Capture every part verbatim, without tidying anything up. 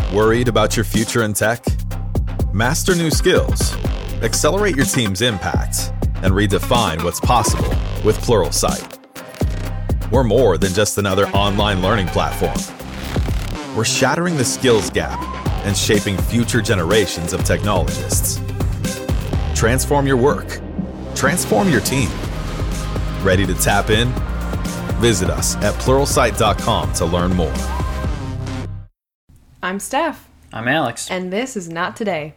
Worried about your future in tech? Master new skills, accelerate your team's impact, and redefine what's possible with Pluralsight. We're more than just another online learning platform. We're shattering the skills gap and shaping future generations of technologists. Transform your work. Transform your team. Ready to tap in? Visit us at pluralsight dot com to learn more. I'm Steph. I'm Alex. And this is Not Today.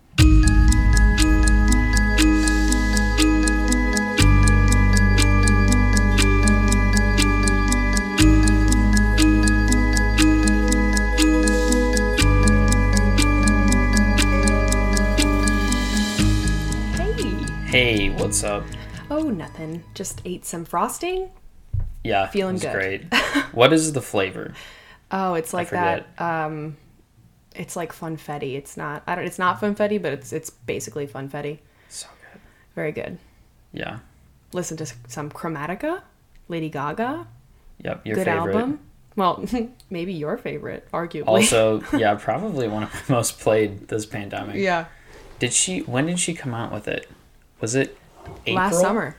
Hey, what's up? Oh, nothing. Just ate some frosting. Yeah, feeling it was good. Great. What is the flavor? Oh, it's like that. Um, it's like funfetti. It's not. I don't. It's not funfetti, but it's it's basically funfetti. So good. Very good. Yeah. Listen to some Chromatica, Lady Gaga. Yep, your good favorite. album. Well, maybe your favorite, arguably. Also, yeah, probably one of the most played this pandemic. Yeah. Did she? When did she come out with it? Was it April? Last summer.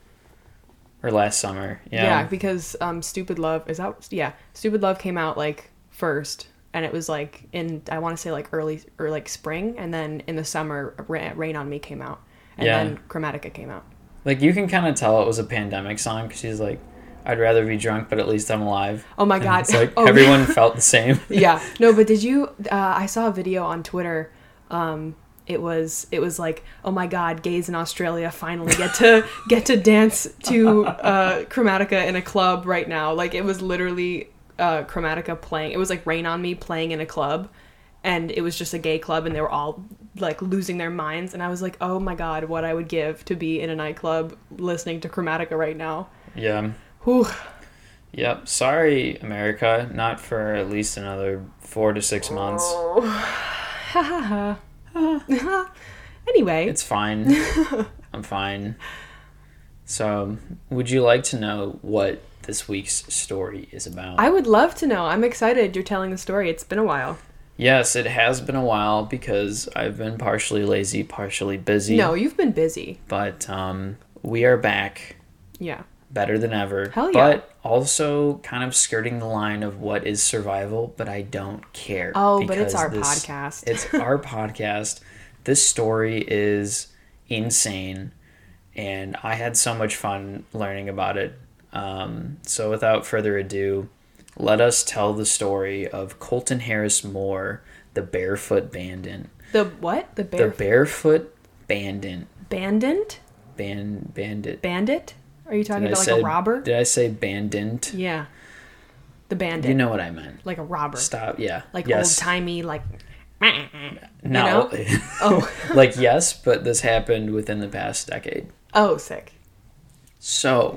Or last summer, yeah. Yeah, because um, Stupid Love, is that, yeah, Stupid Love came out, like, first, and it was, like, in, I want to say, like, early, or, like, spring, and then in the summer, Ra- Rain on Me came out, and Yeah. then Chromatica came out. Like, you can kind of tell it was a pandemic song, because she's like, I'd rather be drunk, but at least I'm alive. Oh my And God. It's like, Oh. everyone felt the same. Yeah. No, but did you, uh, I saw a video on Twitter, um, it was it was like, oh my God, gays in Australia finally get to get to dance to uh, Chromatica in a club right now. Like, it was literally uh, Chromatica playing. It was like Rain on Me playing in a club, and it was just a gay club, and they were all like losing their minds. And I was like, oh my God, what I would give to be in a nightclub listening to Chromatica right now. Yeah. Whew. Yep. Sorry, America. Not for at least another four to six months. Oh. Ha ha ha. Anyway, It's fine. I'm fine. So, would you like to know what this week's story is about? I would love to know. I'm excited you're telling the story. It's been a while. Yes, it has been a while because I've been partially lazy, partially busy. No, you've been busy. But um, we are back Yeah. better than ever. Hell yeah. But also kind of skirting the line of what is survival, but I don't care. Oh, but it's because our this- podcast. It's our podcast. This story is insane, and I had so much fun learning about it. Um, so without further ado, let us tell the story of Colton Harris Moore, the Barefoot Bandit. The what? The bear The Barefoot Bandit. bandit? Band bandit. Bandit? Are you talking Did I about like say- a robber? Did I say bandit? Yeah. The bandit. You know what I meant. Like a robber. Stop. Yeah. Like yes. old-timey, like... No. You know? Oh. Like, yes, but this happened within the past decade. Oh, sick. So,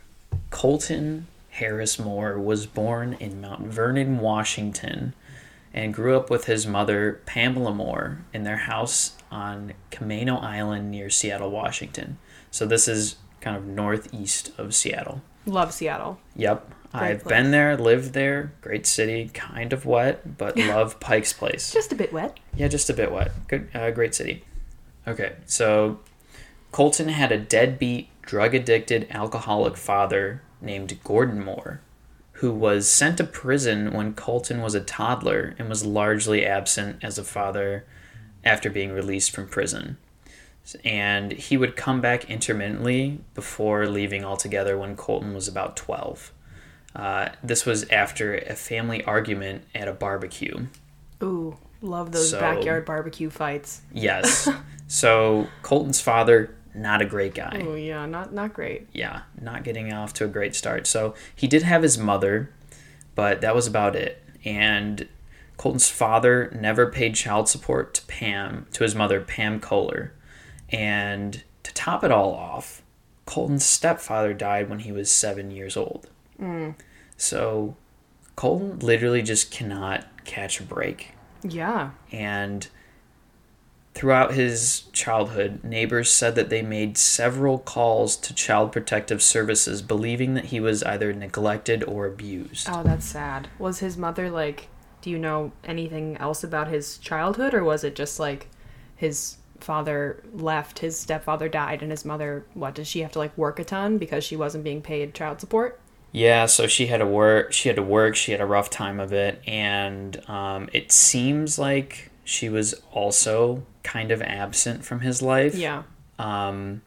Colton Harris Moore was born in Mount Vernon, Washington, and grew up with his mother, Pamela Moore, in their house on Camano Island near Seattle, Washington. So this is kind of northeast of Seattle. Love Seattle. Yep. Great I've place. been there, lived there. Great city, kind of wet, but love Pike's Place. Just a bit wet. Yeah, just a bit wet. Good, uh, great city. Okay, so Colton had a deadbeat, drug-addicted, alcoholic father named Gordon Moore, who was sent to prison when Colton was a toddler and was largely absent as a father after being released from prison. And he would come back intermittently before leaving altogether when Colton was about twelve. Uh, this was after a family argument at a barbecue. Ooh, love those So- backyard barbecue fights. Yes. So Colton's father, not a great guy. Oh, yeah, not not great. Yeah, not getting off to a great start. So he did have his mother, but that was about it. And Colton's father never paid child support to Pam, to his mother, Pam Kohler. And to top it all off, Colton's stepfather died when he was seven years old. Mm. So Colton literally just cannot catch a break. Yeah. And throughout his childhood, neighbors said that they made several calls to Child Protective Services believing that he was either neglected or abused. Oh, that's sad. Was his mother, like, do you know anything else about his childhood, or was it just like his father left, his stepfather died, and his mother, what, did she have to like work a ton because she wasn't being paid child support? Yeah, so she had to work. She had to work. She had a rough time of it, and um, it seems like she was also kind of absent from his life. Yeah. Um,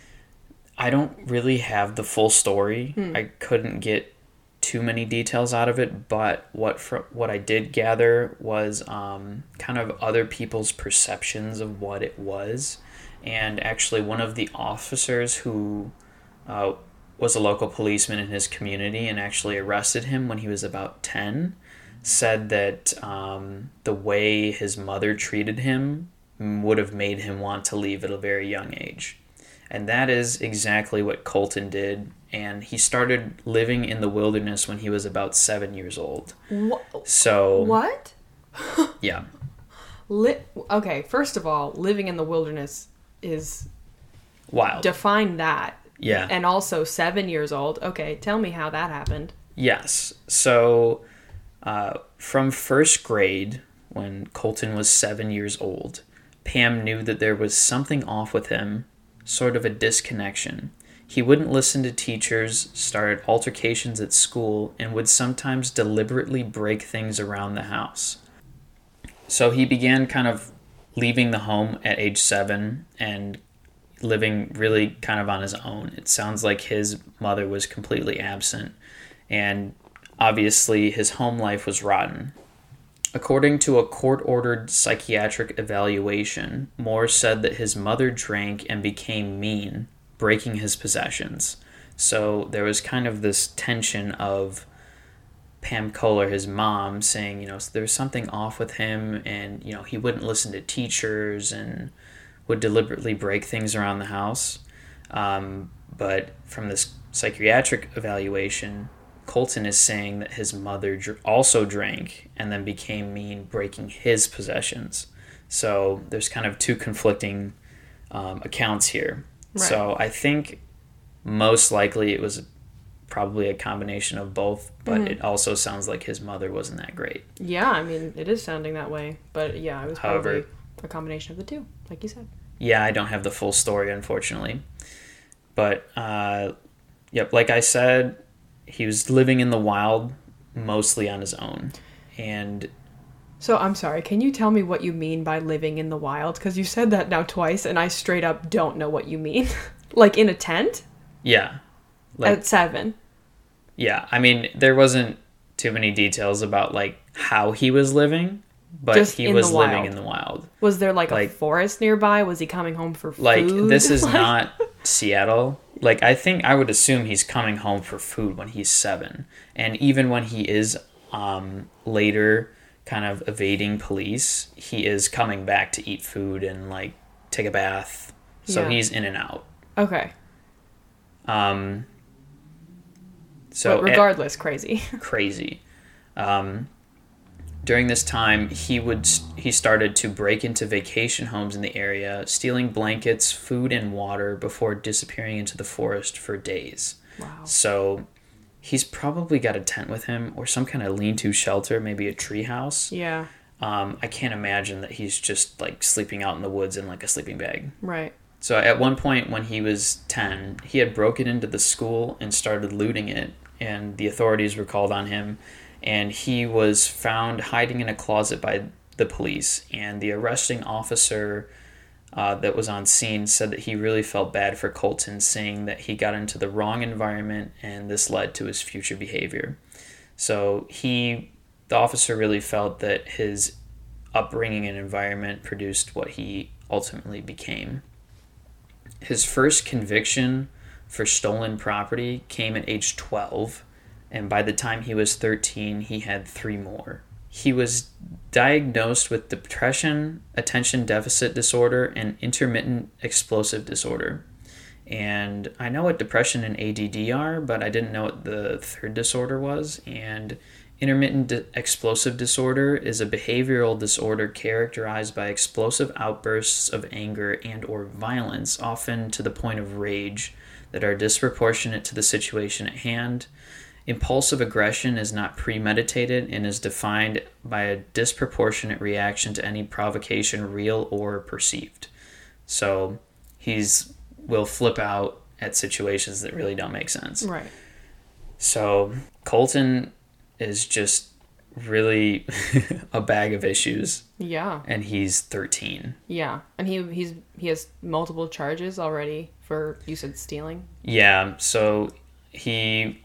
I don't really have the full story. Hmm. I couldn't get too many details out of it, but what fr- what I did gather was um, kind of other people's perceptions of what it was, and actually one of the officers who uh, was a local policeman in his community and actually arrested him when he was about ten, said that um, the way his mother treated him would have made him want to leave at a very young age. And that is exactly what Colton did. And he started living in the wilderness when he was about seven years old. What? So, What? yeah. Li- okay, first of all, living in the wilderness is... Wild. Define that. Yeah. And also seven years old. Okay, tell me how that happened. Yes. So, uh, from first grade, when Colton was seven years old, Pam knew that there was something off with him, sort of a disconnection. He wouldn't listen to teachers, started altercations at school, and would sometimes deliberately break things around the house. So he began kind of leaving the home at age seven and living really kind of on his own. It sounds like his mother was completely absent, and obviously his home life was rotten. According to a court-ordered psychiatric evaluation, Moore said that his mother drank and became mean, breaking his possessions. So there was kind of this tension of Pam Kohler, his mom, saying, you know, there was something off with him, and, you know, he wouldn't listen to teachers and would deliberately break things around the house. Um, but from this psychiatric evaluation, Colton is saying that his mother dr- also drank and then became mean, breaking his possessions. So there's kind of two conflicting um, accounts here. Right. So I think most likely it was probably a combination of both, but Mm-hmm. it also sounds like his mother wasn't that great. Yeah, I mean, it is sounding that way. But yeah, it was probably However- a combination of the two, like you said. Yeah, I don't have the full story, unfortunately. But, uh, yep, like I said, he was living in the wild mostly on his own. And So I'm sorry, can you tell me what you mean by living in the wild? Because you said that now twice, and I straight up don't know what you mean. Like in a tent? yeah, like, At seven? yeah, I mean, there wasn't too many details about, like, how he was living, but Just he in was the living wild. in the wild. Was there like, Like- a forest nearby? Was he coming home for food? Like, this is Like- not Seattle. Like, I think I would assume he's coming home for food when he's seven. And even when he is um, later kind of evading police, he is coming back to eat food and, like, take a bath. So Yeah. he's in and out. Okay. Um, so But regardless, crazy. crazy. Um, during this time, he would he started to break into vacation homes in the area, stealing blankets, food, and water before disappearing into the forest for days. Wow. So he's probably got a tent with him or some kind of lean-to shelter, maybe a tree house. Yeah, Um, I can't imagine that he's just like sleeping out in the woods in like a sleeping bag. right. So at one point when he was ten, he had broken into the school and started looting it, and the authorities were called on him, and he was found hiding in a closet by the police, and the arresting officer uh, that was on scene said that he really felt bad for Colton, saying that he got into the wrong environment and this led to his future behavior. So he, the officer really felt that his upbringing and environment produced what he ultimately became. His first conviction for stolen property came at age twelve, and by the time he was thirteen, he had three more. He was diagnosed with depression, attention deficit disorder, and intermittent explosive disorder. And I know what depression and A D D are, but I didn't know what the third disorder was. And intermittent di- explosive disorder is a behavioral disorder characterized by explosive outbursts of anger and or violence, often to the point of rage, that are disproportionate to the situation at hand. Impulsive aggression is not premeditated and is defined by a disproportionate reaction to any provocation, real or perceived. So he's will flip out at situations that really don't make sense. Right. So Colton is just really a bag of issues. Yeah. And he's thirteen. Yeah. And he he's he has multiple charges already for, you said, stealing? Yeah. So he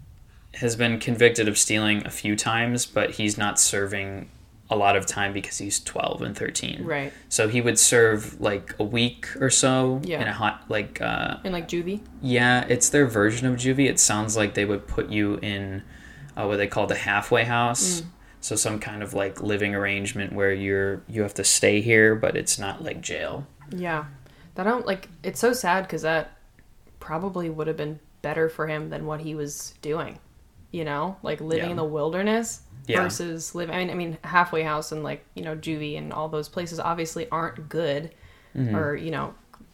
has been convicted of stealing a few times, but he's not serving a lot of time because he's twelve and thirteen. Right. So he would serve like a week or so Yeah. in a hot, like, uh, In like juvie? yeah, it's their version of juvie. It sounds like they would put you in uh, what they call the halfway house. Mm. So some kind of like living arrangement where you're, you have to stay here, but it's not like jail. Yeah. That don't like, it's so sad because that probably would have been better for him than what he was doing. You know, like living Yeah. in the wilderness Yeah. versus living. I mean, I mean, halfway house and like, you know, juvie and all those places obviously aren't good, mm-hmm. or, you know,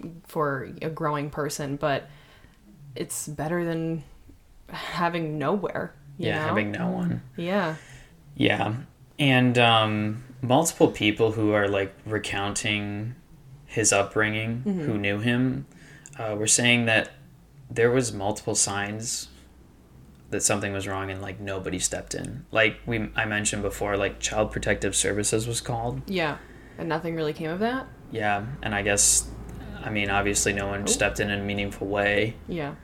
for a growing person, but it's better than having nowhere. You yeah, know? having no one. Yeah. Yeah, and um, multiple people who are like recounting his upbringing, mm-hmm. who knew him, uh, were saying that there was multiple signs that something was wrong and like nobody stepped in. Like we I mentioned before, like Child Protective Services was called. Yeah. And nothing really came of that? Yeah, and I guess, I mean, obviously no one oh. stepped in in a meaningful way. Yeah.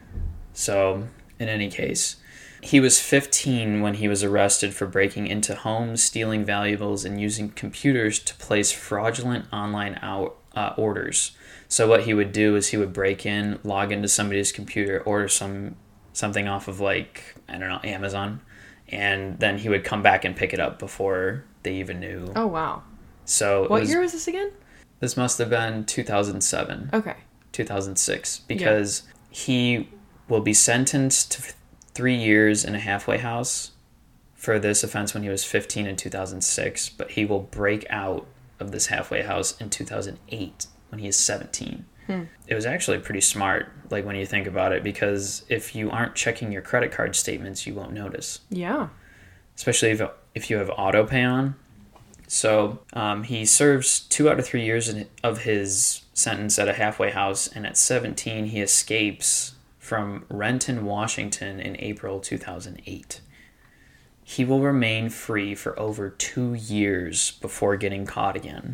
So, in any case, he was fifteen when he was arrested for breaking into homes, stealing valuables, and using computers to place fraudulent online out, uh, orders. So what he would do is he would break in, log into somebody's computer, order some something off of like, I don't know, Amazon, and then he would come back and pick it up before they even knew. Oh, wow. So what was, year was this again? This must have been two thousand seven. Okay. two thousand six, because yeah. he will be sentenced to three years in a halfway house for this offense when he was fifteen in two thousand six, but he will break out of this halfway house in two thousand eight when he is seventeen. Hmm. It was actually pretty smart, like when you think about it, because if you aren't checking your credit card statements, you won't notice. Yeah. Especially if if you have auto pay on. So um, he serves two out of three years in, of his sentence at a halfway house, and at seventeen he escapes from Renton, Washington in April two thousand eight. He will remain free for over two years before getting caught again.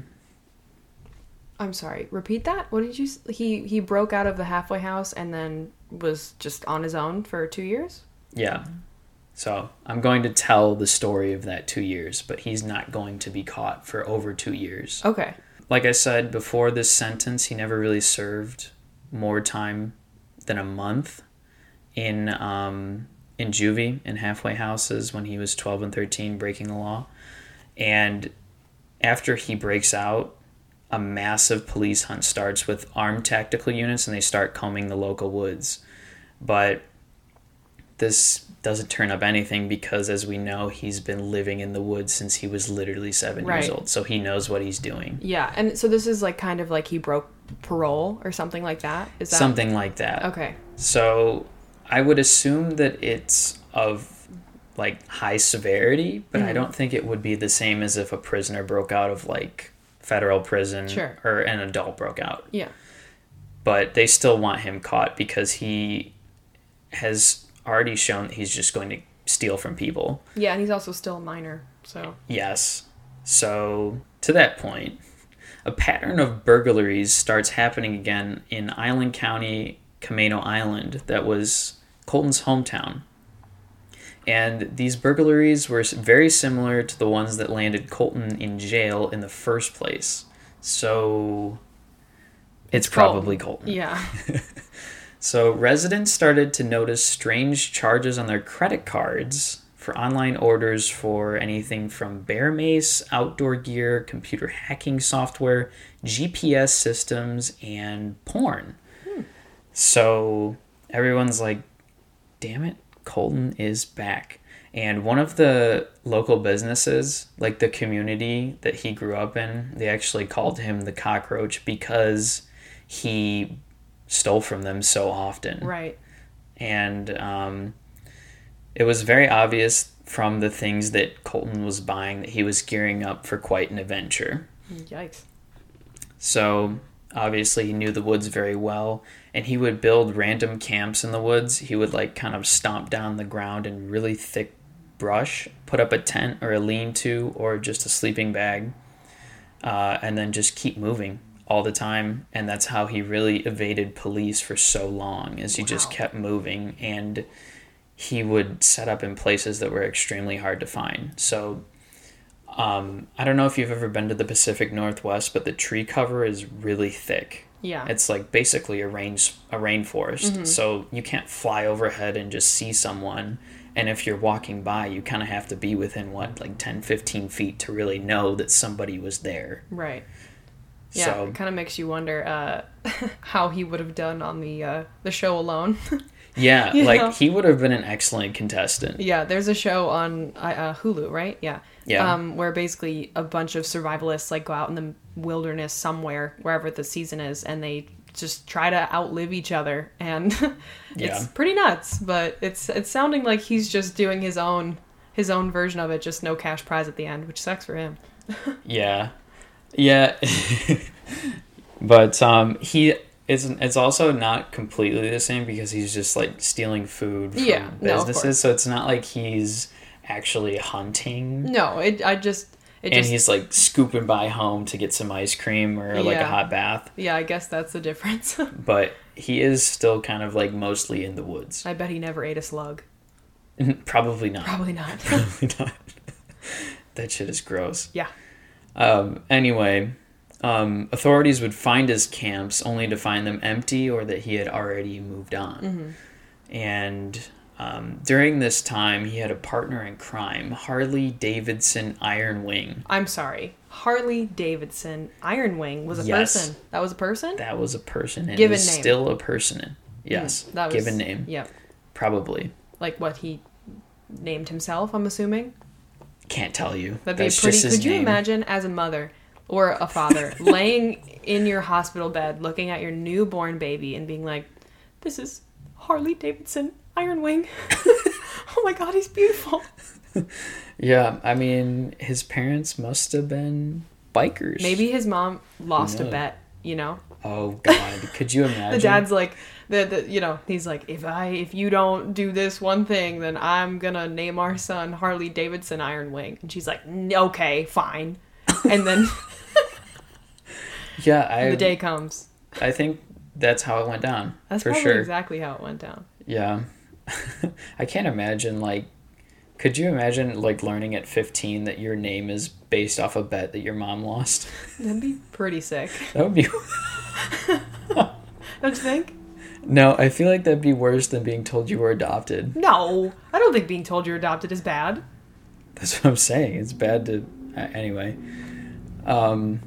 I'm sorry, repeat that? What did you... He, he broke out of the halfway house and then was just on his own for two years? Yeah. So I'm going to tell the story of that two years, but he's not going to be caught for over two years. Okay. Like I said, before this sentence, he never really served more time than a month in um, in juvie, in halfway houses, when he was twelve and thirteen, breaking the law. And after he breaks out, a massive police hunt starts with armed tactical units, and they start combing the local woods. But this doesn't turn up anything because, as we know, he's been living in the woods since he was literally seven right. years old. So he knows what he's doing. Yeah, and so this is like kind of like he broke parole or something like that? Is that something like that? Okay. So I would assume that it's of like high severity, but mm-hmm. I don't think it would be the same as if a prisoner broke out of like federal prison sure. or an adult broke out. Yeah. But they still want him caught because he has already shown that he's just going to steal from people. Yeah, and he's also still a minor, so... Yes. So, to that point, a pattern of burglaries starts happening again in Island County, Camano Island, that was Colton's hometown. And these burglaries were very similar to the ones that landed Colton in jail in the first place. So, it's, it's probably Colton. Yeah. So residents started to notice strange charges on their credit cards for online orders for anything from bear mace, outdoor gear, computer hacking software, G P S systems, and porn. Hmm. So everyone's like, damn it, Colton is back. And one of the local businesses, like the community that he grew up in, they actually called him the cockroach because he... stole from them so often. Right. And um, It was very obvious from the things that Colton was buying that he was gearing up for quite an adventure. Yikes. So, obviously, he knew the woods very well, and he would build random camps in the woods. He would, like, kind of stomp down the ground in really thick brush, put up a tent or a lean-to or just a sleeping bag, uh, and then just keep moving all the time. And that's how he really evaded police for so long, is he wow. just kept moving, and he would set up in places that were extremely hard to find. So um, I don't know if you've ever been to the Pacific Northwest, but the tree cover is really thick. Yeah. It's like basically a rain, a rainforest. Mm-hmm. So you can't fly overhead and just see someone. And if you're walking by, you kind of have to be within, what, like ten, fifteen feet to really know that somebody was there. Right. Yeah, so, it kind of makes you wonder uh, how he would have done on the uh, the show alone. Yeah, you like know? he would have been an excellent contestant. Yeah, there's a show on uh, Hulu, right? Yeah. Yeah. Um, where basically a bunch of survivalists like go out in the wilderness somewhere, wherever the season is, and they just try to outlive each other, and it's yeah. pretty nuts. But it's it's sounding like he's just doing his own his own version of it, just no cash prize at the end, which sucks for him. yeah, yeah. But um, he. It's it's also not completely the same because he's just like stealing food from yeah, businesses, no, so it's not like he's actually hunting. No, it I just it and just, he's like scooping by home to get some ice cream or like yeah. a hot bath. Yeah, I guess that's the difference. But he is still kind of like mostly in the woods. I bet he never ate a slug. Probably not. Probably not. Probably not. That shit is gross. Yeah. Um. Anyway. Um, authorities would find his camps only to find them empty or that he had already moved on. Mm-hmm. And um, during this time, he had a partner in crime, Harley Davidson Iron Wing. I'm sorry. Harley Davidson Iron Wing was a yes. person. That was a person? That was a person. And given is name. Still a person. Yes. Mm, that was, given name. Yep. Probably. Like what he named himself, I'm assuming? Can't tell you. That'd be That's pretty. just his Could you name. imagine as a mother or a father laying in your hospital bed looking at your newborn baby and being like, this is Harley Davidson Iron Wing. Oh my god, he's beautiful. Yeah, I mean, his parents must have been bikers. Maybe his mom lost a bet, you know? Oh god, could you imagine? The dad's like, the, the you know, he's like, if I if you don't do this one thing, then I'm gonna name our son Harley Davidson Iron Wing. And she's like, okay, fine. And then yeah, I, the day comes. I think that's how it went down. That's for probably sure. exactly how it went down. Yeah. I can't imagine, like, could you imagine, like, learning at fifteen that your name is based off a bet that your mom lost? That'd be pretty sick. That would be... Don't you think? No, I feel like that'd be worse than being told you were adopted. No, I don't think being told you're adopted is bad. That's what I'm saying. It's bad to... Anyway. Um...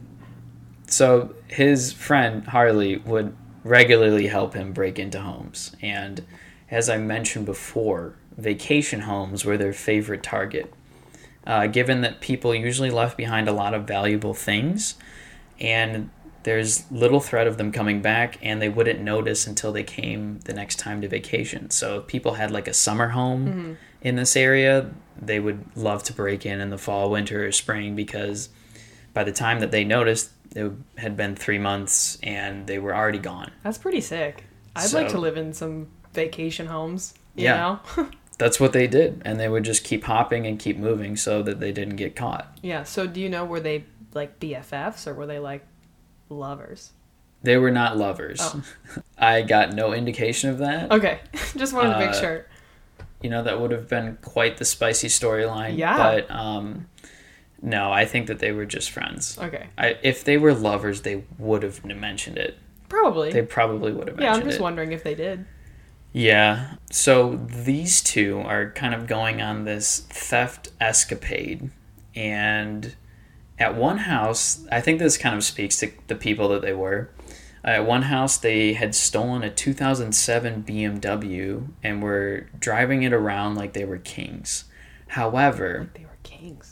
So his friend Harley would regularly help him break into homes. And as I mentioned before, vacation homes were their favorite target. Uh, given that people usually left behind a lot of valuable things, and there's little threat of them coming back, and they wouldn't notice until they came the next time to vacation. So if people had like a summer home mm-hmm. in this area, they would love to break in in the fall, winter, or spring, because by the time that they noticed, it had been three months and they were already gone. That's pretty sick. I'd so, like to live in some vacation homes, you yeah, know? That's what they did. And they would just keep hopping and keep moving so that they didn't get caught. Yeah. So do you know, were they like B F Fs or were they like lovers? They were not lovers. Oh. I got no indication of that. Okay. Just wanted to make uh, sure. You know, that would have been quite the spicy storyline. Yeah. But, um... no, I think that they were just friends. Okay. I, if they were lovers, they would have mentioned it. Probably. They probably would have mentioned it. Yeah, I'm just it. wondering if they did. Yeah. So these two are kind of going on this theft escapade. And at one house, I think this kind of speaks to the people that they were. Uh, at one house, they had stolen a two thousand seven B M W and were driving it around like they were kings. However... Like they were kings.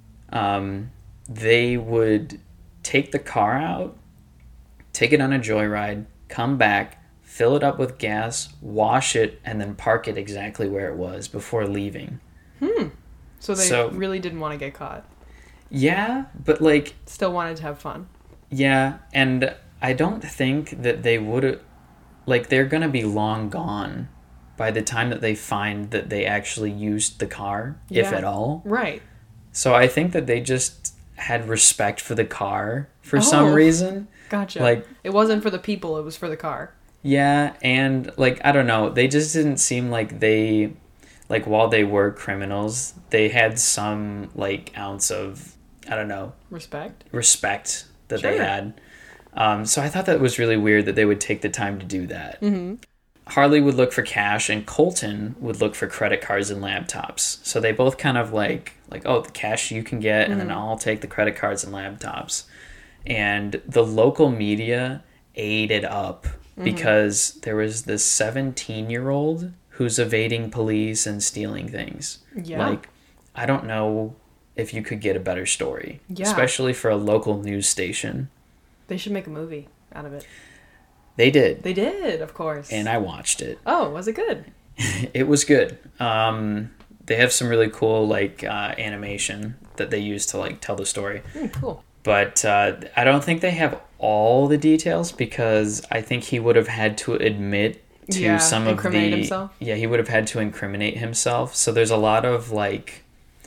Um, they would take the car out, take it on a joyride, come back, fill it up with gas, wash it, and then park it exactly where it was before leaving. Hmm. So they So- really didn't want to get caught. Yeah, but like, Still wanted to have fun. yeah, and I don't think that they would, like, they're gonna be long gone by the time that they find that they actually used the car, if Yeah. at all. Right. So I think that they just had respect for the car for some Oh. reason. Gotcha. Like, it wasn't for the people, it was for the car. yeah, and like, I don't know, they just didn't seem like they, like, while they were criminals, they had some like ounce of, I don't know, Respect. respect that they Sure. had. Um, so I thought that was really weird that they would take the time to do that. Mm-hmm. Harley would look for cash and Colton would look for credit cards and laptops. So they both kind of like, like, oh, the cash you can get, and then I'll take the credit cards and laptops. And the local media ate it up because there was this seventeen-year-old who's evading police and stealing things. Yeah. Like, I don't know if you could get a better story, Yeah. especially for a local news station. They should make a movie out of it. They did, They did, of course. and I watched it. Oh, was it good? It was good. Um, they have some really cool like uh, animation that they use to like tell the story, Mm, cool. but uh, I don't think they have all the details because I think he would have had to admit to Yeah, some of the incriminate himself. yeah he would have had to incriminate himself. So there's a lot of like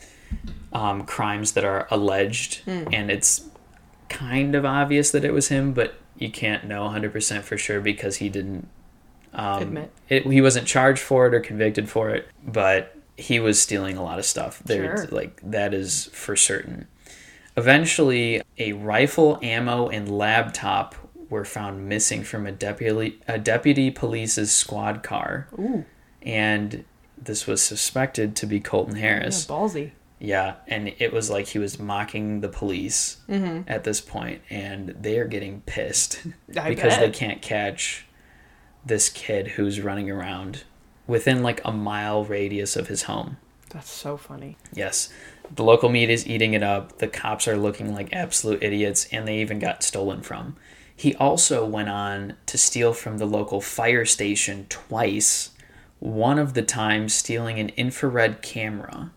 um, crimes that are alleged, Mm. and it's kind of obvious that it was him, but you can't know one hundred percent for sure because he didn't um, Admit. It, he wasn't charged for it or convicted for it, but he was stealing a lot of stuff. There, Sure. like that is for certain. Eventually, a rifle, ammo, and laptop were found missing from a deputy a deputy police's squad car, Ooh. and this was suspected to be Colton Yeah, Harris. ballsy. Yeah, and it was like he was mocking the police Mm-hmm. at this point, and they are getting pissed I because they bet. can't catch this kid who's running around within like a mile radius of his home. That's so funny. Yes, the local media is eating it up. The cops are looking like absolute idiots, and they even got stolen from. He also went on to steal from the local fire station twice, one of the times stealing an infrared camera.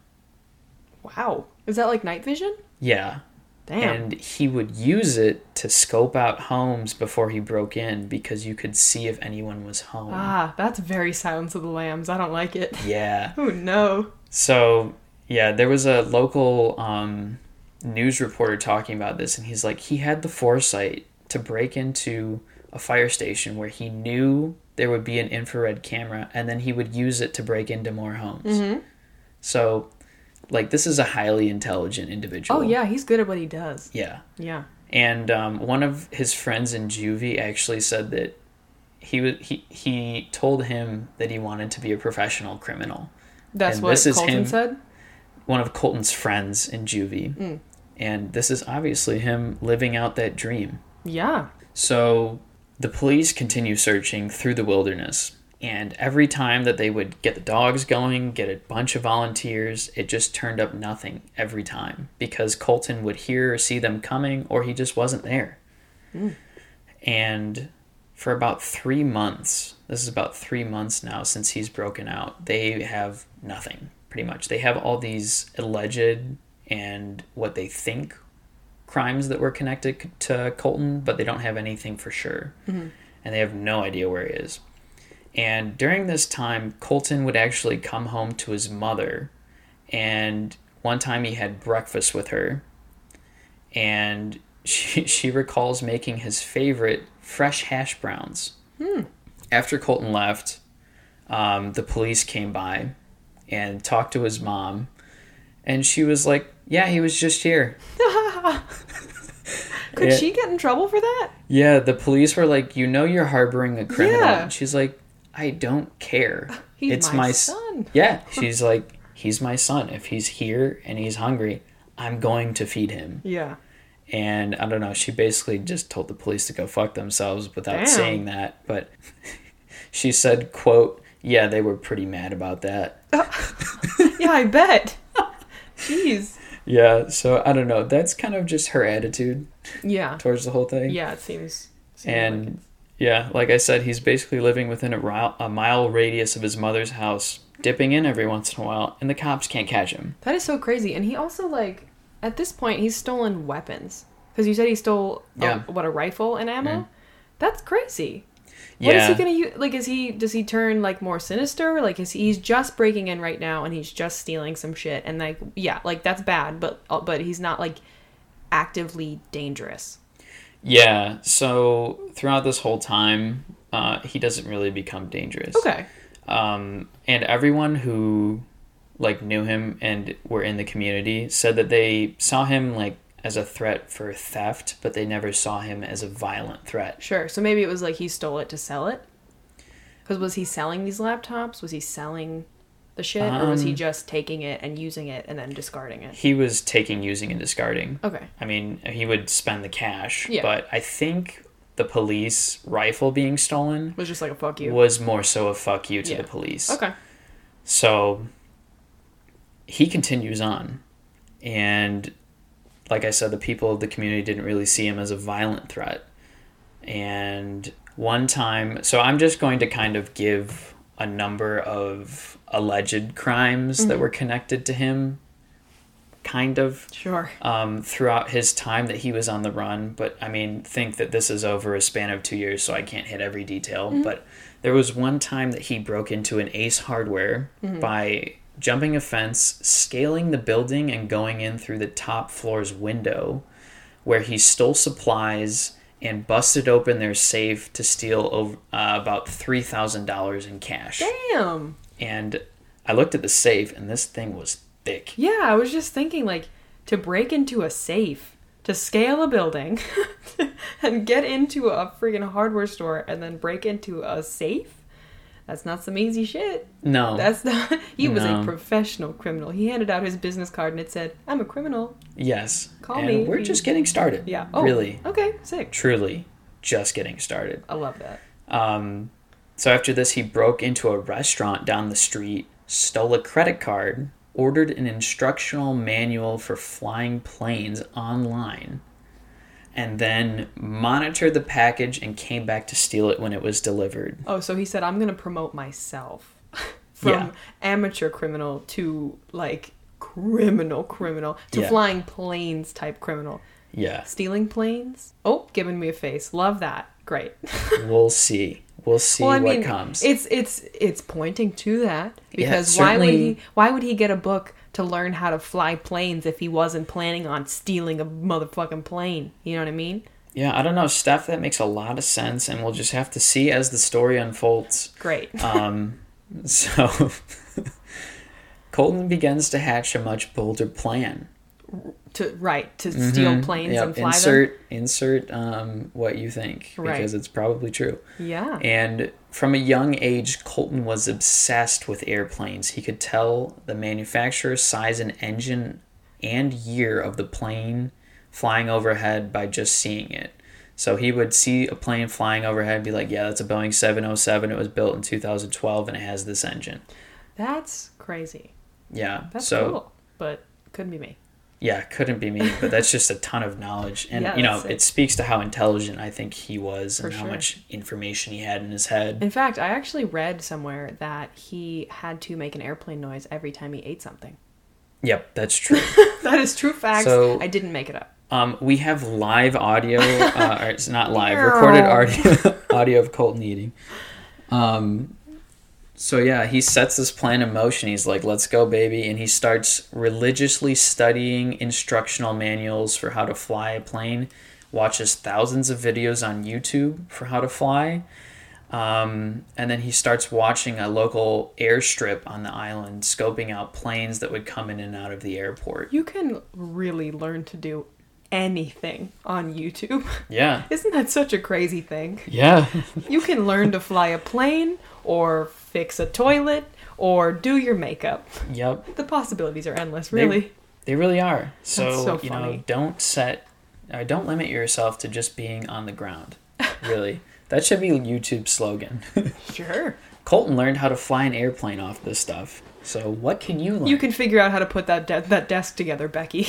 Wow. Is that like night vision? Yeah. Damn. And he would use it to scope out homes before he broke in because you could see if anyone was home. Ah, that's very Silence of the Lambs. I don't like it. Yeah. Oh no. So, yeah, there was a local um, news reporter talking about this, and he's like, he had the foresight to break into a fire station where he knew there would be an infrared camera, and then he would use it to break into more homes. Mm-hmm. So, like, this is a highly intelligent individual. Oh yeah, he's good at what he does. Yeah. Yeah. And um, one of his friends in juvie actually said that he was he, he told him that he wanted to be a professional criminal. That's And what this is Colton him- said? One of Colton's friends in juvie. Mm. And this is obviously him living out that dream. Yeah. So the police continue searching through the wilderness. And every time that they would get the dogs going, get a bunch of volunteers, it just turned up nothing every time. Because Colton would hear or see them coming, or he just wasn't there. Mm. And for about three months, this is about three months now since he's broken out, they have nothing, pretty much. They have all these alleged and what they think crimes that were connected to Colton, but they don't have anything for sure. Mm-hmm. And they have no idea where he is. And during this time, Colton would actually come home to his mother, and one time he had breakfast with her, and she, she recalls making his favorite fresh hash browns. Hmm. After Colton left, um, the police came by and talked to his mom, and she was like, yeah, he was just here. Could Yeah. she get in trouble for that? Yeah, the police were like, you know you're harboring a criminal. Yeah. And she's like, I don't care. He's it's my s- son. Yeah, she's like, he's my son. If he's here and he's hungry, I'm going to feed him. Yeah. And I don't know, she basically just told the police to go fuck themselves without Damn. saying that. But she said, quote, yeah, they were pretty mad about that. Yeah, I bet. Jeez. Yeah, so I don't know. That's kind of just her attitude Yeah. towards the whole thing. Yeah, it seems. seems And like Yeah, like I said, he's basically living within a, ri- a mile radius of his mother's house, dipping in every once in a while, and the cops can't catch him. That is so crazy. And he also, like, at this point, he's stolen weapons. Because you said he stole, Yeah. a, what, a rifle and ammo? Mm. That's crazy. What Yeah. is he gonna use? Like, is he, does he turn, like, more sinister? Like, is he, he's just breaking in right now and he's just stealing some shit. And, like, yeah, like, that's bad, but, uh, but he's not, like, actively dangerous. Yeah, so throughout this whole time, uh, he doesn't really become dangerous. Okay. Um, and everyone who, like, knew him and were in the community said that they saw him, like, as a threat for theft, but they never saw him as a violent threat. Sure. So maybe it was like he stole it to sell it? Because was he selling these laptops? Was he selling the shit? Um, or was he just taking it and using it and then discarding it? He was taking, using, and discarding. Okay. I mean, he would spend the cash, Yeah. but I think the police rifle being stolen Was just like a fuck you. was more so a fuck you to Yeah. the police. Okay. So he continues on, and like I said, the people of the community didn't really see him as a violent threat. And one time, so I'm just going to kind of give a number of alleged crimes mm-hmm. that were connected to him, kind of. Sure. Um, throughout his time that he was on the run. But, I mean, think that this is over a span of two years, so I can't hit every detail. Mm-hmm. But there was one time that he broke into an Ace Hardware mm-hmm. by jumping a fence, scaling the building, and going in through the top floor's window, where he stole supplies and busted open their safe to steal over, uh, about three thousand dollars in cash. Damn! And I looked at the safe, and this thing was thick. Yeah, I was just thinking, like, to break into a safe, to scale a building, and get into a friggin' hardware store, and then break into a safe? That's not some easy shit. No. That's not... He was no. a professional criminal. He handed out his business card and it said, I'm a criminal. Yes. Call and me. we're you... just getting started. Yeah. Oh, really. Okay, sick. Truly just getting started. I love that. Um, so after this, he broke into a restaurant down the street, stole a credit card, ordered an instructional manual for flying planes online, and then monitored the package and came back to steal it when it was delivered. Oh, so he said, I'm going to promote myself from yeah. amateur criminal to, like, criminal criminal to yeah. flying planes type criminal. Yeah. Stealing planes? Oh, giving me a face. Love that. Great. We'll see. We'll see well, I what mean, comes. It's it's it's pointing to that because yeah, why would he why would he get a book to learn how to fly planes if he wasn't planning on stealing a motherfucking plane? You know what I mean? Yeah, I don't know, Steph. That makes a lot of sense, and we'll just have to see as the story unfolds. Great. um, so Colton begins to hatch a much bolder plan. To right to steal mm-hmm. planes yep. and fly insert, them. Insert um, what you think right. because it's probably true. Yeah. And from a young age, Colton was obsessed with airplanes. He could tell the manufacturer, size, and engine and year of the plane flying overhead by just seeing it. So he would see a plane flying overhead and be like, "Yeah, that's a Boeing seven oh seven. It was built in two thousand twelve and it has this engine." That's crazy. Yeah. That's so, cool, but couldn't be me. Yeah, couldn't be me, but that's just a ton of knowledge. And, yeah, you know, it. it speaks to how intelligent I think he was For and how sure. much information he had in his head. In fact, I actually read somewhere that he had to make an airplane noise every time he ate something. Yep, that's true. That is true facts. So, I didn't make it up. Um, we have live audio, uh, or it's not live, recorded audio, audio of Colton eating. Um, so yeah, he sets this plan in motion. He's like, "Let's go, baby!" And he starts religiously studying instructional manuals for how to fly a plane. Watches thousands of videos on YouTube for how to fly. Um, and then he starts watching a local airstrip on the island, scoping out planes that would come in and out of the airport. You can really learn to do anything on YouTube. Yeah. Isn't that such a crazy thing? Yeah. You can learn to fly a plane or fix a toilet or do your makeup. Yep. The possibilities are endless, really. They, they really are. So, That's so you funny. know, don't set, uh, don't limit yourself to just being on the ground. Really. That should be YouTube's slogan. Sure. Colton learned how to fly an airplane off this stuff. So what can you learn? You can figure out how to put that de- that desk together, Becky.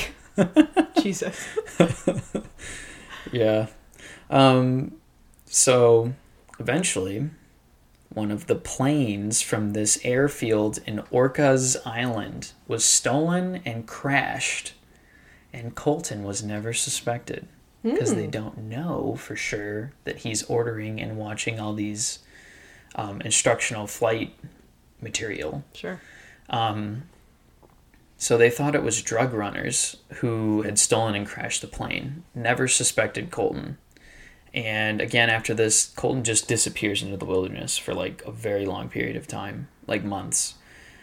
Jesus. Yeah. Um, so eventually, one of the planes from this airfield in Orcas Island was stolen and crashed, and Colton was never suspected because mm. they don't know for sure that he's ordering and watching all these um, instructional flight material. Sure. Um, so they thought it was drug runners who had stolen and crashed the plane. Never suspected Colton. And again, after this, Colton just disappears into the wilderness for like a very long period of time, like months.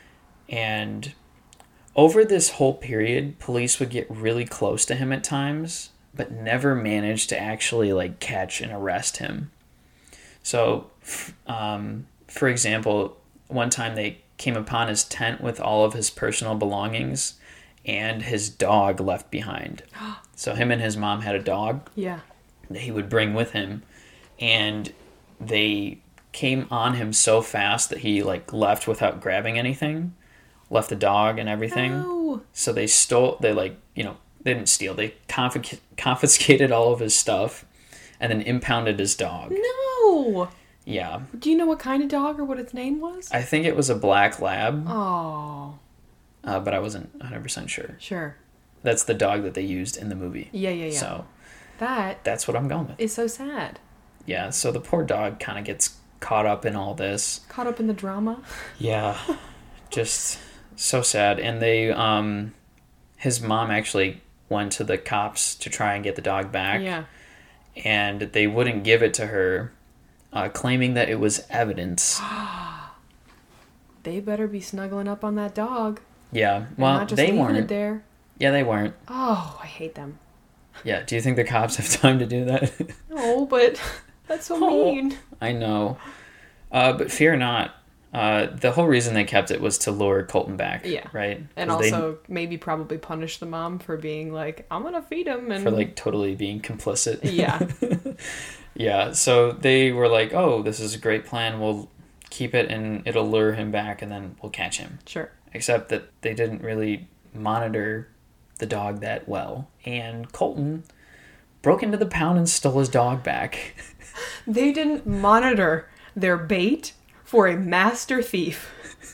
And over this whole period, police would get really close to him at times, but never managed to actually like catch and arrest him. So, um, for example, one time they came upon his tent with all of his personal belongings and his dog left behind. So him and his mom had a dog. Yeah. That he would bring with him, and they came on him so fast that he like left without grabbing anything, left the dog and everything. Oh. So they stole, they like, you know, they didn't steal, they confisc- confiscated all of his stuff and then impounded his dog. No. Yeah. Do you know what kind of dog or what its name was? I think it was a black lab. Oh. Uh, but I wasn't one hundred percent sure. Sure. That's the dog that they used in the movie. Yeah, yeah, yeah. So that that's what I'm going with. Is so sad. Yeah, so the poor dog kind of gets caught up in all this. Caught up in the drama? Yeah. Just so sad. And they, um, his mom actually went to the cops to try and get the dog back. Yeah. And they wouldn't give it to her, uh, claiming that it was evidence. They better be snuggling up on that dog. Yeah. Well, not just they leaving weren't. It there. Yeah, they weren't. Oh, I hate them. Yeah. Do you think the cops have time to do that? No, but that's so Oh, mean. I know. Uh, but fear not. Uh, the whole reason they kept it was to lure Colton back. Yeah. Right? And 'Cause also maybe probably punish the mom for being like, I'm going to feed him. And for like totally being complicit. Yeah. Yeah. So they were like, oh, this is a great plan. We'll keep it and it'll lure him back and then we'll catch him. Sure. Except that they didn't really monitor the dog that well. And Colton broke into the pound and stole his dog back. They didn't monitor their bait for a master thief.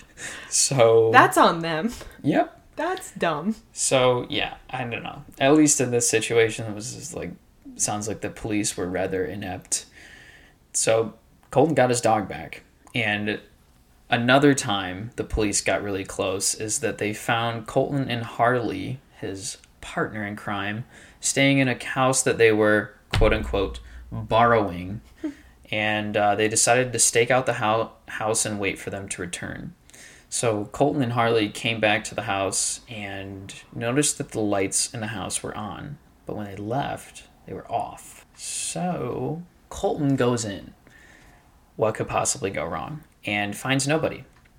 So That's on them. Yep. That's dumb. So yeah, I don't know. At least in this situation, it was just like, sounds like the police were rather inept. So Colton got his dog back. And another time the police got really close is that they found Colton and Harley, his partner in crime, staying in a house that they were, quote unquote, borrowing. And uh, they decided to stake out the ho- house and wait for them to return. So Colton and Harley came back to the house and noticed that the lights in the house were on. But when they left, they were off. So Colton goes in. What could possibly go wrong? And finds nobody.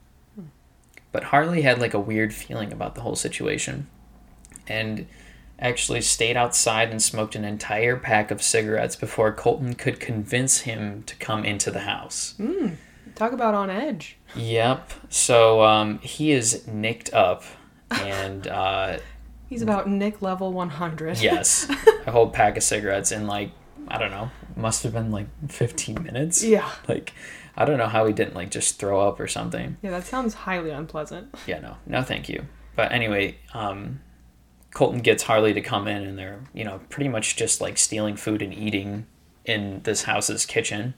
But Harley had like a weird feeling about the whole situation. And actually stayed outside and smoked an entire pack of cigarettes before Colton could convince him to come into the house. Mm, talk about on edge. Yep. So um, he is nicked up and... Uh, He's about Nick level one hundred. Yes. A whole pack of cigarettes in like, I don't know, must have been like fifteen minutes. Yeah. Like, I don't know how he didn't like just throw up or something. Yeah, that sounds highly unpleasant. Yeah, no. No, thank you. But anyway, um... Colton gets Harley to come in and they're, you know, pretty much just like stealing food and eating in this house's kitchen.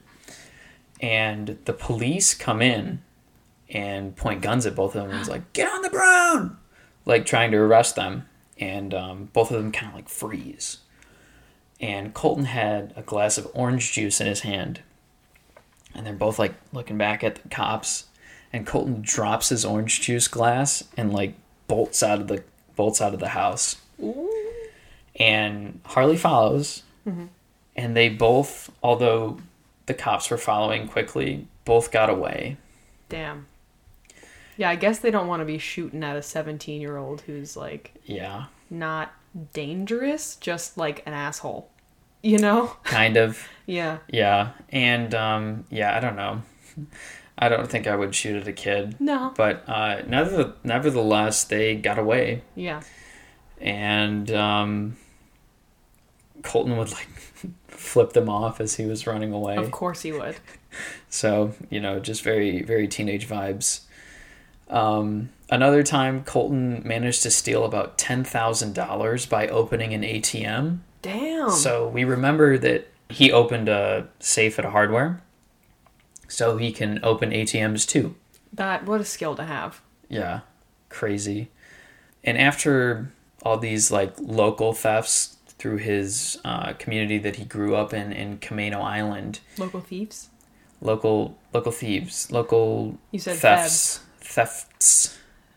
And the police come in and point guns at both of them and is like, get on the ground! Like trying to arrest them. And um, both of them kind of like freeze. And Colton had a glass of orange juice in his hand. And they're both like looking back at the cops. And Colton drops his orange juice glass and like bolts out of the bolts out of the house. Ooh. And Harley follows. Mm-hmm. And they both, although the cops were following quickly, both got away. Damn. Yeah, I guess they don't want to be shooting at a seventeen-year-old who's, like... Yeah. Not dangerous, just, like, an asshole. You know? Kind of. Yeah. Yeah. And, um, yeah, I don't know. I don't think I would shoot at a kid. No. But uh, never, nevertheless, they got away. Yeah. And um, Colton would like flip them off as he was running away. Of course he would. So, you know, just very, very teenage vibes. Um, another time, Colton managed to steal about ten thousand dollars by opening an A T M. Damn. So we remember that he opened a safe at a hardware, so he can open A T Ms too. That, what a skill to have. Yeah, crazy. And after all these like local thefts through his uh, community that he grew up in in Camano Island, Local thieves? local local thieves, local You said thefts, thefts.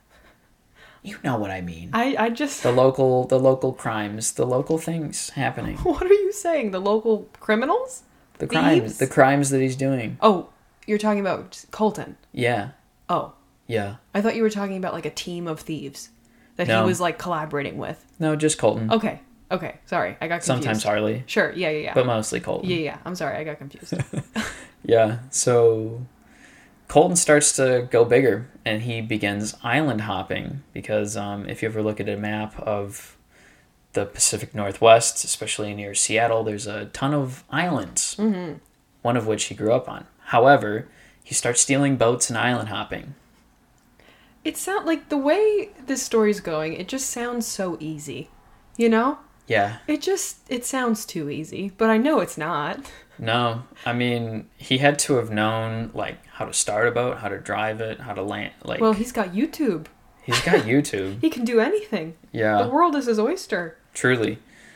You know what I mean. I, I just... The local, the local crimes, the local things happening. What are you saying? The local criminals? The crimes, Thieves? the crimes that he's doing. Oh, you're talking about Colton. Yeah, Oh, yeah. I thought you were talking about like a team of thieves that No. he was like collaborating with. No, just Colton. Okay, okay, sorry, I got confused. Sometimes Harley, Sure, yeah, yeah, yeah. but mostly Colton. yeah, yeah, I'm sorry, I got confused. Yeah, so Colton starts to go bigger, and he begins island hopping, because um, if you ever look at a map of the Pacific Northwest, especially near Seattle, there's a ton of islands, mm-hmm. one of which he grew up on. However, he starts stealing boats and island hopping. It sounds like the way this story's going, it just sounds so easy, you know? Yeah. It just, it sounds too easy, but I know it's not. No, I mean, he had to have known, like, how to start a boat, how to drive it, how to land, like... Well, he's got YouTube. He's got YouTube. He can do anything. Yeah. The world is his oyster. Truly.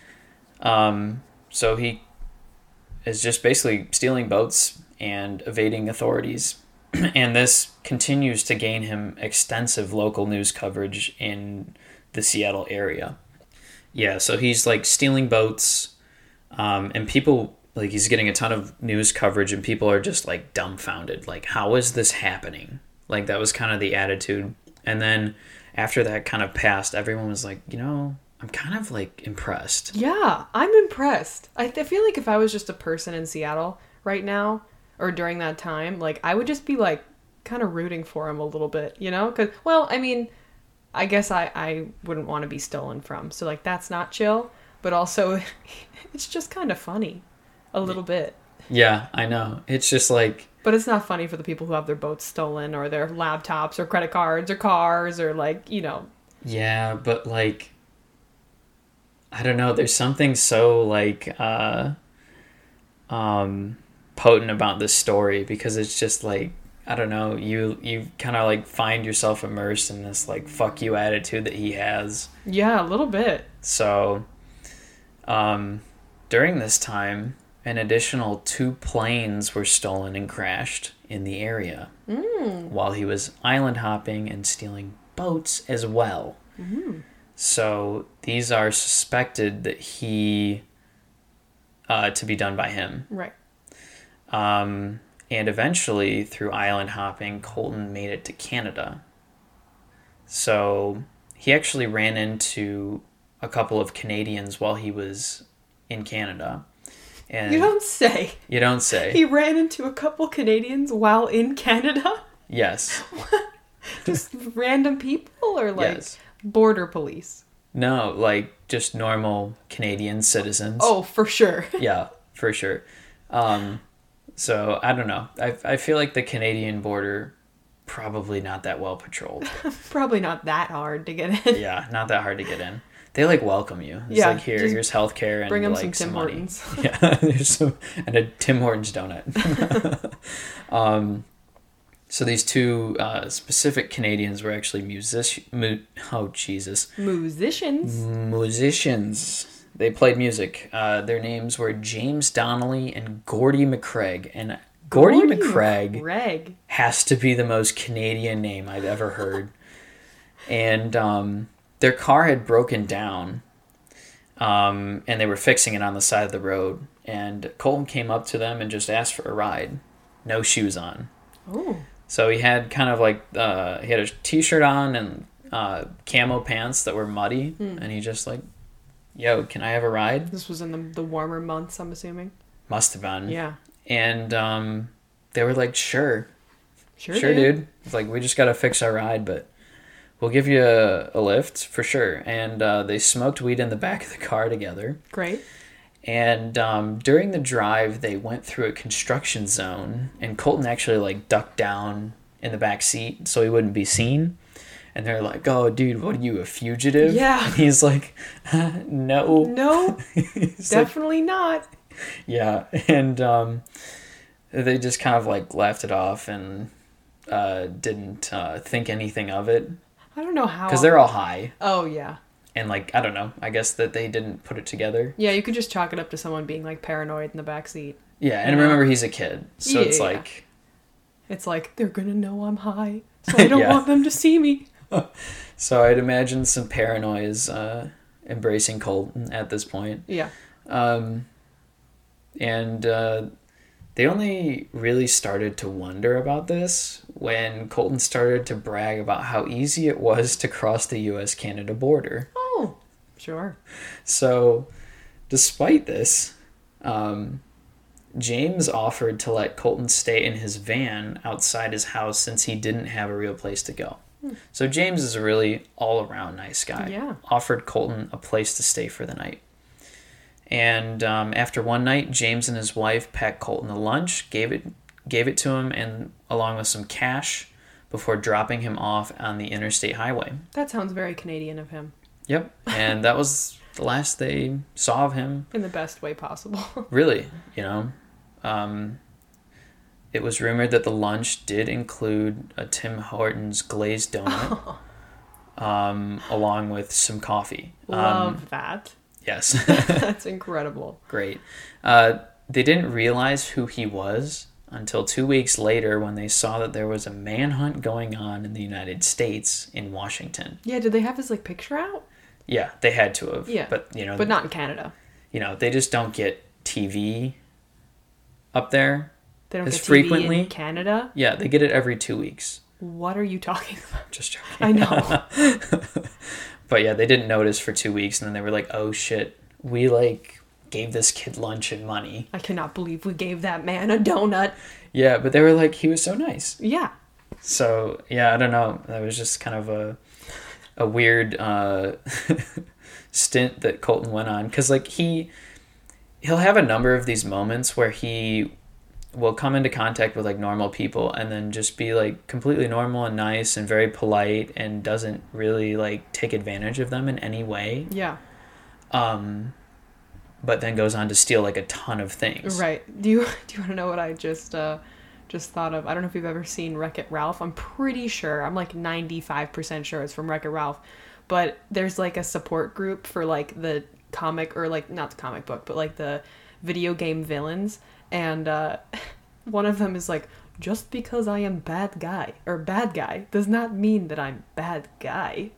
Um, so he is just basically stealing boats and evading authorities. And this continues to gain him extensive local news coverage in the Seattle area. Yeah, so he's like stealing boats, um, and people, like he's getting a ton of news coverage, and people are just like dumbfounded. Like, how is this happening? Like, that was kind of the attitude. And then after that kind of passed, everyone was like, you know, I'm kind of like impressed. Yeah, I'm impressed. I, th- I feel like if I was just a person in Seattle right now, or during that time, like, I would just be like kind of rooting for him a little bit, you know? Because, well, I mean, I guess I, I wouldn't want to be stolen from. So, like, that's not chill. But also, it's just kind of funny. A little bit. Yeah, I know. It's just like... But it's not funny for the people who have their boats stolen or their laptops or credit cards or cars or, like, you know. Yeah, but, like... I don't know. There's something so, like, uh... Um... potent about this story, because it's just, like... I don't know, you you kind of like find yourself immersed in this like fuck you attitude that he has. Yeah, a little bit. So, um, during this time, an additional two planes were stolen and crashed in the area Mm. while he was island hopping and stealing boats as well. Mm-hmm. So these are suspected that he, uh, to be done by him. Right. Um... And eventually, through island hopping, Colton made it to Canada. So he actually ran into a couple of Canadians while he was in Canada. And You don't say. You don't say. He ran into a couple Canadians while in Canada? Yes. Just random people or like Yes. border police? No, like just normal Canadian citizens. Oh, for sure. Yeah, for sure. Um... So, I don't know. I I feel like the Canadian border, probably not that well patrolled. Probably not that hard to get in. Yeah, not that hard to get in. They, like, welcome you. It's Yeah, like, here, just here's healthcare and, bring 'em like, some Tim money. Hortons. Yeah, there's some, and a Tim Hortons donut. um, so these two uh, specific Canadians were actually music... Mu- oh, Jesus. Musicians. Musicians. They played music. Uh, their names were James Donnelly and Gordy McCraig. And Gordy, Gordy McCraig, McCraig has to be the most Canadian name I've ever heard. And um, their car had broken down, um, and they were fixing it on the side of the road. And Colton came up to them and just asked for a ride. No shoes on. Oh. So he had kind of like, uh, he had a t-shirt on and uh, camo pants that were muddy. Mm. And he just like, yo, can I have a ride? This was in the, the warmer months, I'm assuming. Must have been. Yeah. And um, they were like, sure. Sure, Sure, dude. dude. It's like, we just got to fix our ride, but we'll give you a, a lift for sure. And uh, they smoked weed in the back of the car together. Great. And um, during the drive, they went through a construction zone, and Colton actually like ducked down in the back seat so he wouldn't be seen. And they're like, "Oh, dude, what are you, a fugitive?" Yeah. And he's like, uh, "No, No, definitely like, not. Yeah, and um, they just kind of like laughed it off and uh, didn't uh, think anything of it I don't know how. because they're all high. Oh, yeah. And, like, I don't know. I guess that they didn't put it together. Yeah, you could just chalk it up to someone being, like, paranoid in the backseat. Yeah, and You know? remember, he's a kid. So Yeah, it's yeah. like... It's like, they're gonna know I'm high, so I don't Yeah. want them to see me. So I'd imagine some paranoia is uh, embracing Colton at this point. Yeah. Um, and uh, they only really started to wonder about this when Colton started to brag about how easy it was to cross the U S Canada border. Oh, sure. So, despite this, um, James offered to let Colton stay in his van outside his house since he didn't have a real place to go. Hmm. So James is a really all-around nice guy. Yeah. Offered Colton a place to stay for the night. And um, after one night, James and his wife packed Colton a lunch, gave it gave it to him, and along with some cash, before dropping him off on the interstate highway. That sounds very Canadian of him. Yep, and that was the last they saw of him. In the best way possible. Really, you know. Um, it was rumored that the lunch did include a Tim Hortons glazed donut, um, along with some coffee. Love Um, that. yes. That's incredible. Great. Uh, they didn't realize who he was until two weeks later when they saw that there was a manhunt going on in the United States in Washington. Yeah, did they have his, like, picture out? Yeah, they had to have. Yeah. But, you know, But not in Canada. you know, they just don't get T V up there. They don't As get T V frequently? in Canada? Yeah, they get it every two weeks. What are you talking about? Just joking. I know. But yeah, they didn't notice for two weeks, and then they were like, "Oh shit, we like gave this kid lunch and money." I cannot believe we gave that man a donut. Yeah, but they were like, he was so nice. Yeah. So yeah, I don't know. That was just kind of a a weird uh, stint that Colton went on, because like he he'll have a number of these moments where he will come into contact with like normal people and then just be like completely normal and nice and very polite and doesn't really like take advantage of them in any way. Yeah. Um, but then goes on to steal like a ton of things. Right. Do you do you want to know what I just uh just thought of? I don't know if you've ever seen Wreck-It Ralph. I'm pretty sure. I'm like ninety-five percent sure it's from Wreck-It Ralph. But there's like a support group for like the comic, or like not the comic book, but like the video game villains. And uh, one of them is like, just because I am bad guy or bad guy does not mean that I'm bad guy.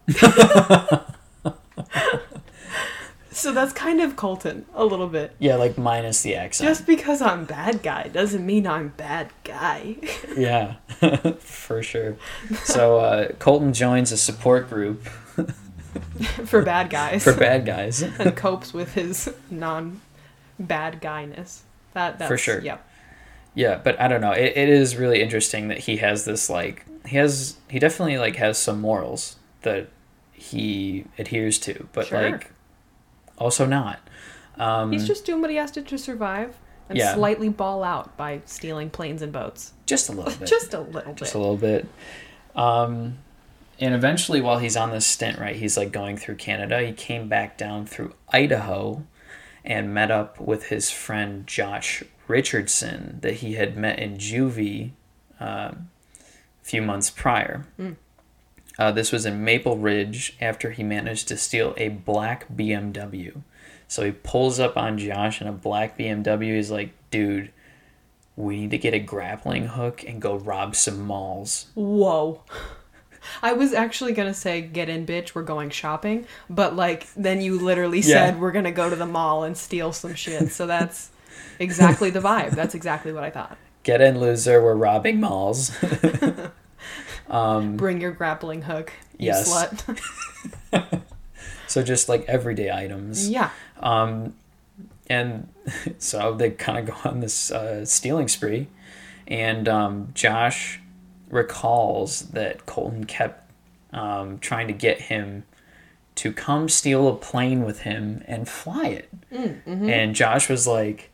So that's kind of Colton a little bit. Yeah, like minus the accent. Just because I'm bad guy doesn't mean I'm bad guy. Yeah, for sure. So uh, Colton joins a support group For bad guys. for bad guys. And copes with his non-bad guyness. That, that's, For sure. Yep. Yeah, but I don't know. It, it is really interesting that he has this like he has he definitely like has some morals that he adheres to, but Sure. like also not. Um, He's just doing what he has to to survive and Yeah. slightly ball out by stealing planes and boats. just a little bit. Just a little just bit. a little bit. Um, and eventually, while he's on this stint, right, he's like going through Canada. He came back down through Idaho and met up with his friend Josh Richardson that he had met in juvie uh, a few months prior. Mm. Uh, this was in Maple Ridge after he managed to steal a black B M W. So he pulls up on Josh in a black B M W. He's like, dude, we need to get a grappling hook and go rob some malls. Whoa. I was actually going to say, get in, bitch, we're going shopping. But, like, then you literally Yeah. said we're going to go to the mall and steal some shit. So that's exactly the vibe. That's exactly what I thought. Get in, loser, we're robbing malls. um, Bring your grappling hook, you Yes. slut. so just, like, everyday items. Yeah. Um, and so they kind of go on this uh, stealing spree. And um, Josh recalls that Colton kept um, trying to get him to come steal a plane with him and fly it. Mm, mm-hmm. And Josh was like,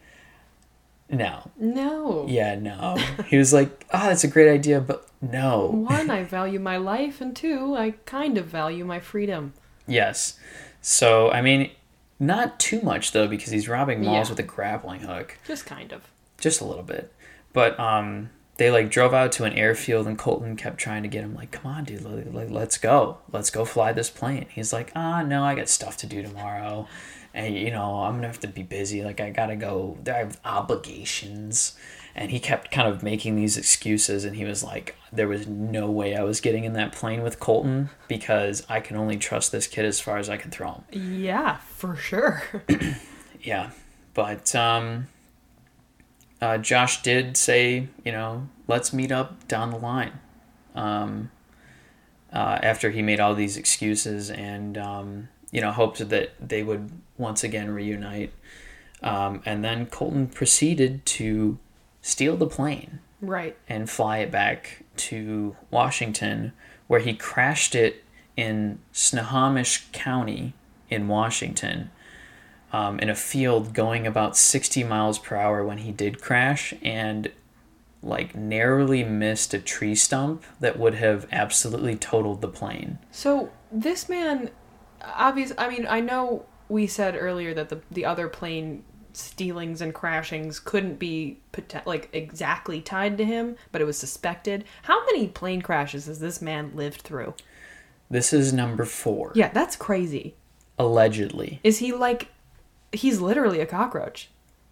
no. No. Yeah, no. He was like, oh, that's a great idea, but no. One, I value my life, and two, I kind of value my freedom. Yes. So, I mean, not too much, though, because he's robbing malls Yeah. with a grappling hook. Just kind of. Just a little bit. But um, they, like, drove out to an airfield, and Colton kept trying to get him, like, come on, dude, like, let's go. Let's go fly this plane. He's like, ah, no, I got stuff to do tomorrow. And, you know, I'm going to have to be busy. Like, I got to go. I have obligations. And he kept kind of making these excuses. And he was like, there was no way I was getting in that plane with Colton because I can only trust this kid as far as I can throw him. Yeah, for sure. Yeah. But um, uh, Josh did say, you know, let's meet up down the line. Um, uh, after he made all these excuses and... Um, you know, hoped that they would once again reunite. Um, and then Colton proceeded to steal the plane. Right. And fly it back to Washington, where he crashed it in Snohomish County in Washington, um, in a field going about sixty miles per hour when he did crash, and like narrowly missed a tree stump that would have absolutely totaled the plane. So this man... Obvious. I mean, I know we said earlier that the the other plane stealings and crashings couldn't be like exactly tied to him, but it was suspected. How many plane crashes has this man lived through? This is number four. Yeah, that's crazy. Allegedly. Is he like? He's literally a cockroach.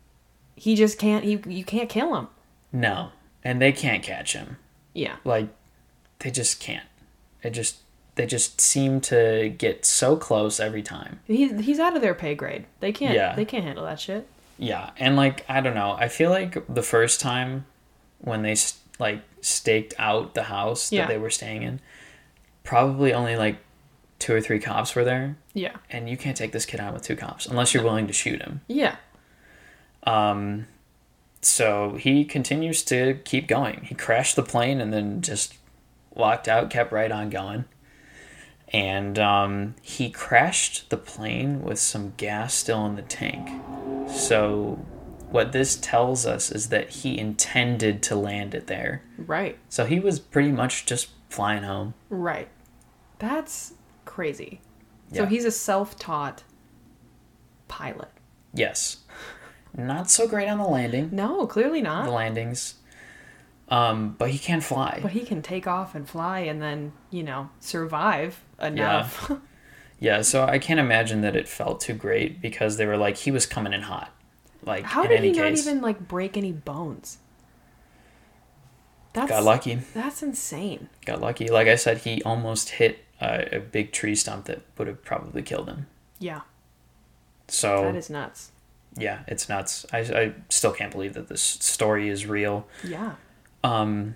He just can't. You you can't kill him. No, and they can't catch him. Yeah. Like, they just can't. It just. They just seem to get so close every time. He's he's out of their pay grade. They can't. Yeah. They can't handle that shit. Yeah, and like I don't know. I feel like the first time when they like staked out the house that Yeah. they were staying in, probably only like two or three cops were there. Yeah. And you can't take this kid out with two cops unless you're willing to shoot him. Yeah. Um. So he continues to keep going. He crashed the plane and then just walked out, kept right on going. And um, he crashed the plane with some gas still in the tank. So what this tells us is that he intended to land it there. Right. So he was pretty much just flying home. Right. That's crazy. So Yeah. he's a self-taught pilot. Yes. Not so great on the landing. No, clearly not. The landings. Um, but he can fly. But he can take off and fly and then, you know, survive enough. Yeah. Yeah, so I can't imagine that it felt too great because they were like, he was coming in hot. Like, How in did any he not case, even, like, break any bones? That's, got lucky. That's insane. Got lucky. Like I said, he almost hit a, a big tree stump that would have probably killed him. Yeah. So That is nuts. yeah, it's nuts. I, I still can't believe that this story is real. Yeah. Um,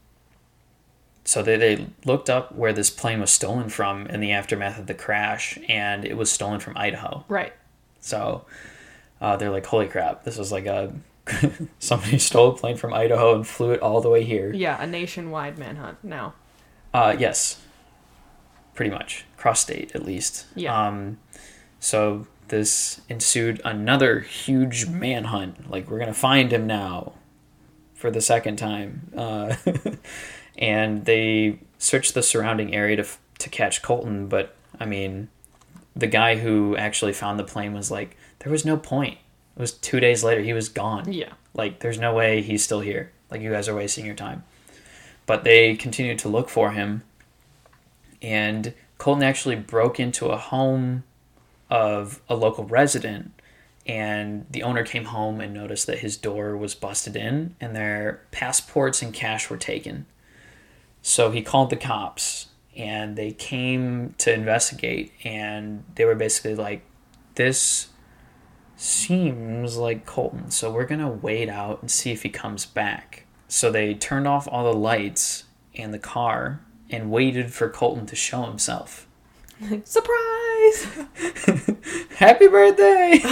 so they, they looked up where this plane was stolen from in the aftermath of the crash, and it was stolen from Idaho. Right. So uh, they're like, holy crap, this was like a... somebody stole a plane from Idaho and flew it all the way here. Yeah, a nationwide manhunt now. Uh, yes. Pretty much. Cross-state, at least. Yeah. Um, so this ensued another huge manhunt. Like, we're going to find him now. For the second time. Uh, and they searched the surrounding area to to catch Colton, but, I mean, the guy who actually found the plane was like, there was no point. It was two days later, he was gone. Yeah. Like, there's no way he's still here. Like, you guys are wasting your time. But they continued to look for him, and Colton actually broke into a home of a local resident, and the owner came home and noticed that his door was busted in and their passports and cash were taken. So he called the cops and they came to investigate, and they were basically like, this seems like Colton, so we're going to wait out and see if he comes back. So they turned off all the lights in the car and waited for Colton to show himself. Surprise! Happy birthday!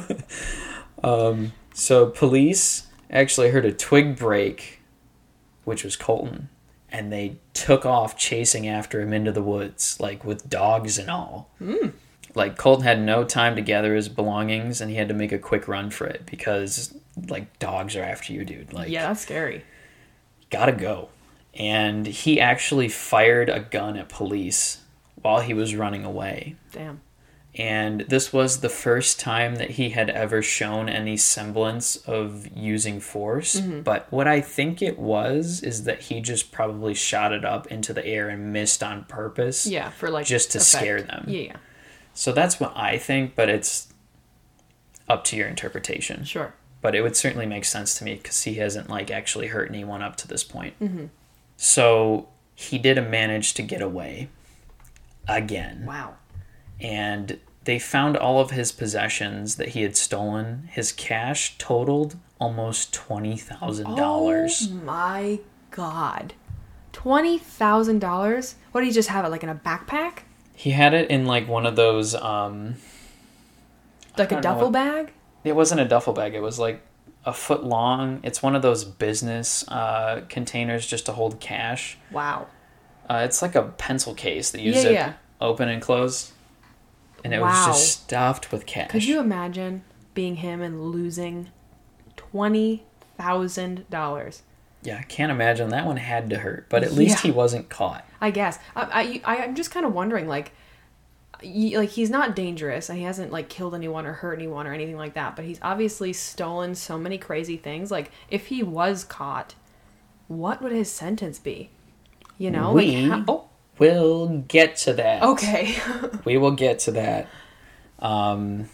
um, so police actually heard a twig break, which was Colton, and they took off chasing after him into the woods, like with dogs and all. Mm. Like Colton had no time to gather his belongings, and he had to make a quick run for it because like dogs are after you, dude. Like, yeah, that's scary. Gotta go. And he actually fired a gun at police while he was running away. Damn. And this was the first time that he had ever shown any semblance of using force. Mm-hmm. But what I think it was is that he just probably shot it up into the air and missed on purpose. Yeah, for like just to effect. scare them. Yeah, yeah. So that's what I think, but it's up to your interpretation. Sure. But it would certainly make sense to me because he hasn't like actually hurt anyone up to this point. Mm-hmm. So he did manage to get away again. Wow. And they found all of his possessions that he had stolen. His cash totaled almost twenty thousand dollars. Oh my God. twenty thousand dollars? What, did he just have it like in a backpack? He had it in like one of those... Um, Like a don't know duffel what- bag? It wasn't a duffel bag. It was like a foot long. It's one of those business uh, containers just to hold cash. Wow. Uh, it's like a pencil case that you Yeah, zip yeah. open and close. And it Wow. was just stuffed with cash. Could you imagine being him and losing twenty thousand dollars? Yeah, I can't imagine. That one had to hurt. But at least Yeah. he wasn't caught. I guess. I, I, I'm just kind of wondering, like, y- like he's not dangerous. He hasn't, like, killed anyone or hurt anyone or anything like that. But he's obviously stolen so many crazy things. Like, if he was caught, what would his sentence be? You know? We like, how- will get to that. oh, okay. We will get to that. Um,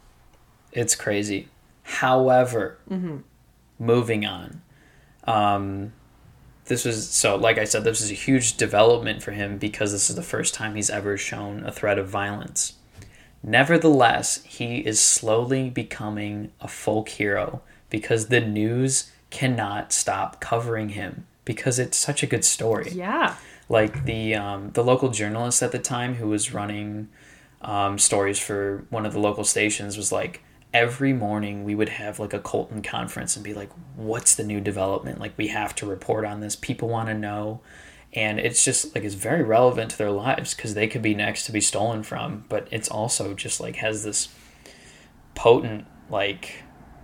it's crazy. However, Mm-hmm. moving on. Um, this was, so like I said, this is a huge development for him because this is the first time he's ever shown a threat of violence. Nevertheless, he is slowly becoming a folk hero because the news cannot stop covering him because it's such a good story. Yeah. Like the um, the local journalist at the time who was running um, stories for one of the local stations was like, every morning we would have like a Colton conference and be like, what's the new development? Like, we have to report on this. People want to know. And it's just like, it's very relevant to their lives because they could be next to be stolen from. But it's also just like has this potent, like,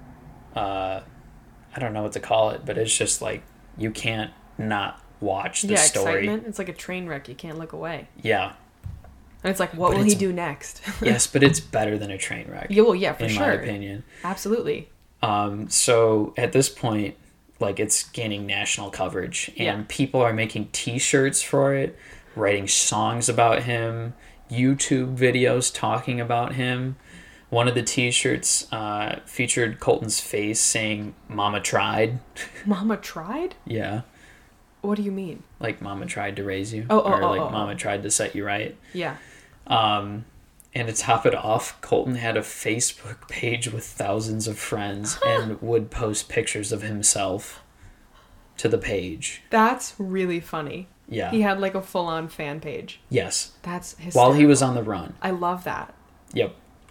uh, I don't know what to call it, but it's just like, you can't not watch the yeah, story. excitement. It's like a train wreck. You can't look away. Yeah. And it's like, what But will he it's- do next? Yes, but it's better than a train wreck. Yeah, well, yeah, for in sure. my opinion. Absolutely. Um, so at this point, like, it's gaining national coverage, and Yeah. people are making T-shirts for it, writing songs about him, YouTube videos talking about him. One of the T-shirts uh, featured Colton's face saying "Mama tried." Mama tried? Yeah, What do you mean? like Mama tried to raise you, Oh, oh, or oh, like oh, Mama oh. tried to set you right. Yeah. Um, and to top it off, Colton had a Facebook page with thousands of friends and would post pictures of himself to the page. That's really funny. Yeah. He had like a full-on fan page. Yes. That's hysterical. While he was on the run. I love that. Yep.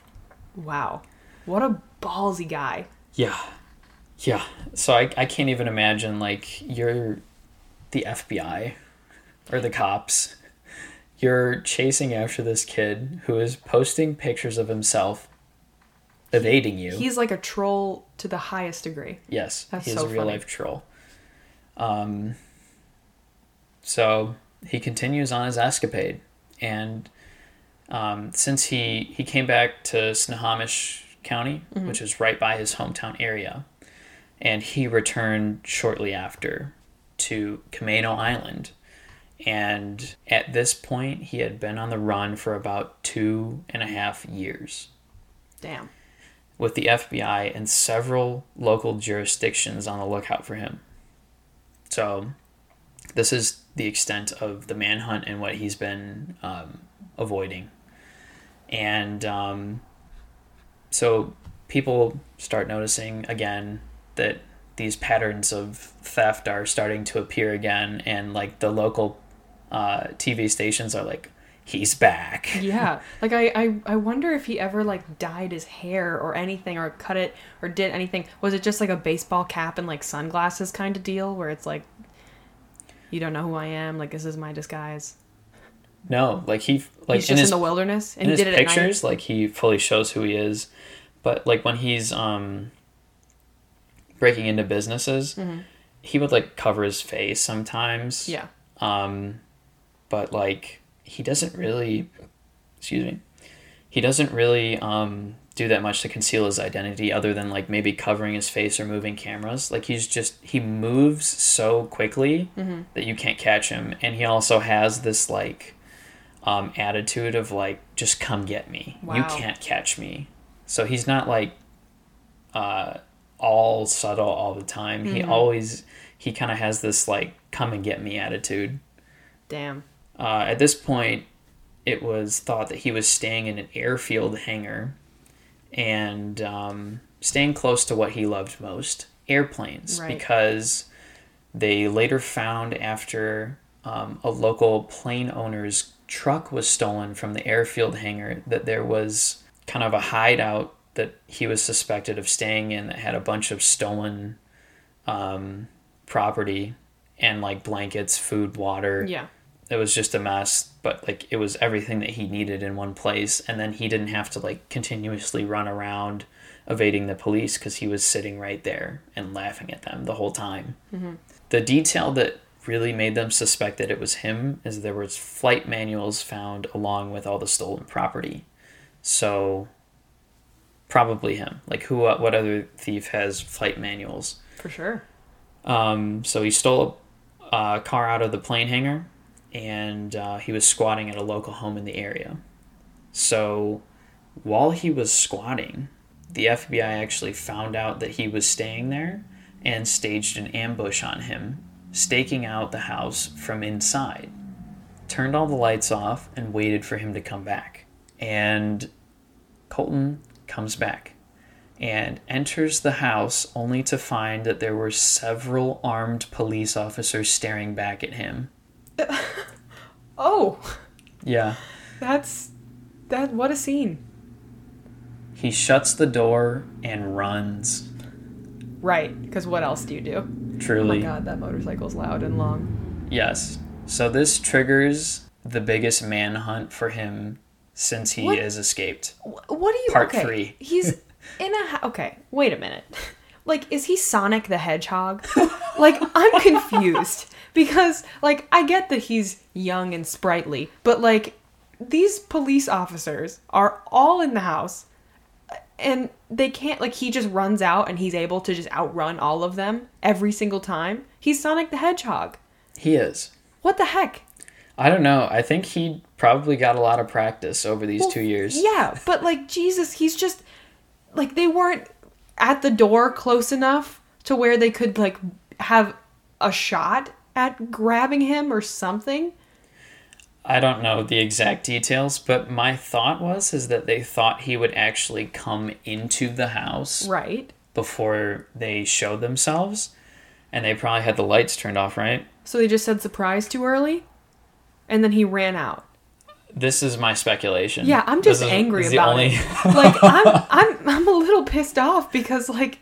Wow. What a ballsy guy. Yeah. Yeah. So I, I can't even imagine, like, you're the F B I or the cops. You're chasing after this kid who is posting pictures of himself evading you. He's like a troll to the highest degree. Yes, That's he is so a real funny. life troll. Um, so he continues on his escapade, and um, since he he came back to Snohomish County, Mm-hmm. which is right by his hometown area, and he returned shortly after to Camano Island. And at this point, he had been on the run for about two and a half years, Damn. with the F B I and several local jurisdictions on the lookout for him. So this is the extent of the manhunt and what he's been um, avoiding. And um, so people start noticing again that these patterns of theft are starting to appear again, and like the local uh, T V stations are like, he's back. Yeah. Like, I, I, I wonder if he ever, like, dyed his hair or anything, or cut it, or did anything. Was it just, like, a baseball cap and, like, sunglasses kind of deal, where it's, like, You don't know who I am. Like, this is my disguise. No, like he like He's in just his in the wilderness, and in he his did it at pictures, night. like he fully shows who he is. But like when he's um breaking into businesses, Mm-hmm. he would like cover his face sometimes. Yeah. Um, but like he doesn't really, excuse me, he doesn't really um do that much to conceal his identity, other than like maybe covering his face or moving cameras. Like he's just he moves so quickly Mm-hmm. that you can't catch him, and he also has this like um attitude of like, just come get me. You Wow. can't catch me. So he's not like uh all subtle all the time. He Mhm. always he kind of has this like come and get me attitude. Damn. Uh, at this point, it was thought that he was staying in an airfield hangar and um, staying close to what he loved most, airplanes, Right. because they later found, after um, a local plane owner's truck was stolen from the airfield hangar, that there was kind of a hideout that he was suspected of staying in that had a bunch of stolen um, property and like blankets, food, water. Yeah. It was just a mess, but like it was everything that he needed in one place, and then he didn't have to like continuously run around evading the police because he was sitting right there and laughing at them the whole time. Mm-hmm. The detail that really made them suspect that it was him is there was flight manuals found along with all the stolen property. So probably him. Like who what other thief has flight manuals? For sure. Um, so he stole a, a car out of the plane hangar, and uh, he was squatting at a local home in the area. So while he was squatting, the F B I actually found out that he was staying there and staged an ambush on him, staking out the house from inside, turned all the lights off, and waited for him to come back. And Colton comes back and enters the house only to find that there were several armed police officers staring back at him. Oh, Yeah. that's that. What a scene. He shuts the door and runs. Right. Because what else do you do? Truly. Oh my god, that motorcycle's loud and long. Yes. So this triggers the biggest manhunt for him since he What? has escaped. Wh- What do you? Part okay, three. He's in a. ho- Okay, wait a minute. Like, is he Sonic the Hedgehog? Like, I'm confused because, like, I get that he's young and sprightly, but like, these police officers are all in the house, and they can't. Like, he just runs out and he's able to just outrun all of them every single time. He's Sonic the Hedgehog. He is. What the heck? I don't know. I think he probably got a lot of practice over these Well, two years. Yeah, but like Jesus, he's just like they weren't at the door close enough to where they could like have a shot at grabbing him or something. I don't know the exact details, but my thought was is that they thought he would actually come into the house Right. before they showed themselves, and they probably had the lights turned off, right? So they just said surprise too early, and then he ran out. This is my speculation. Yeah, I'm just This is- angry this is the about only- it. Like I'm, I'm, I'm a little pissed off because like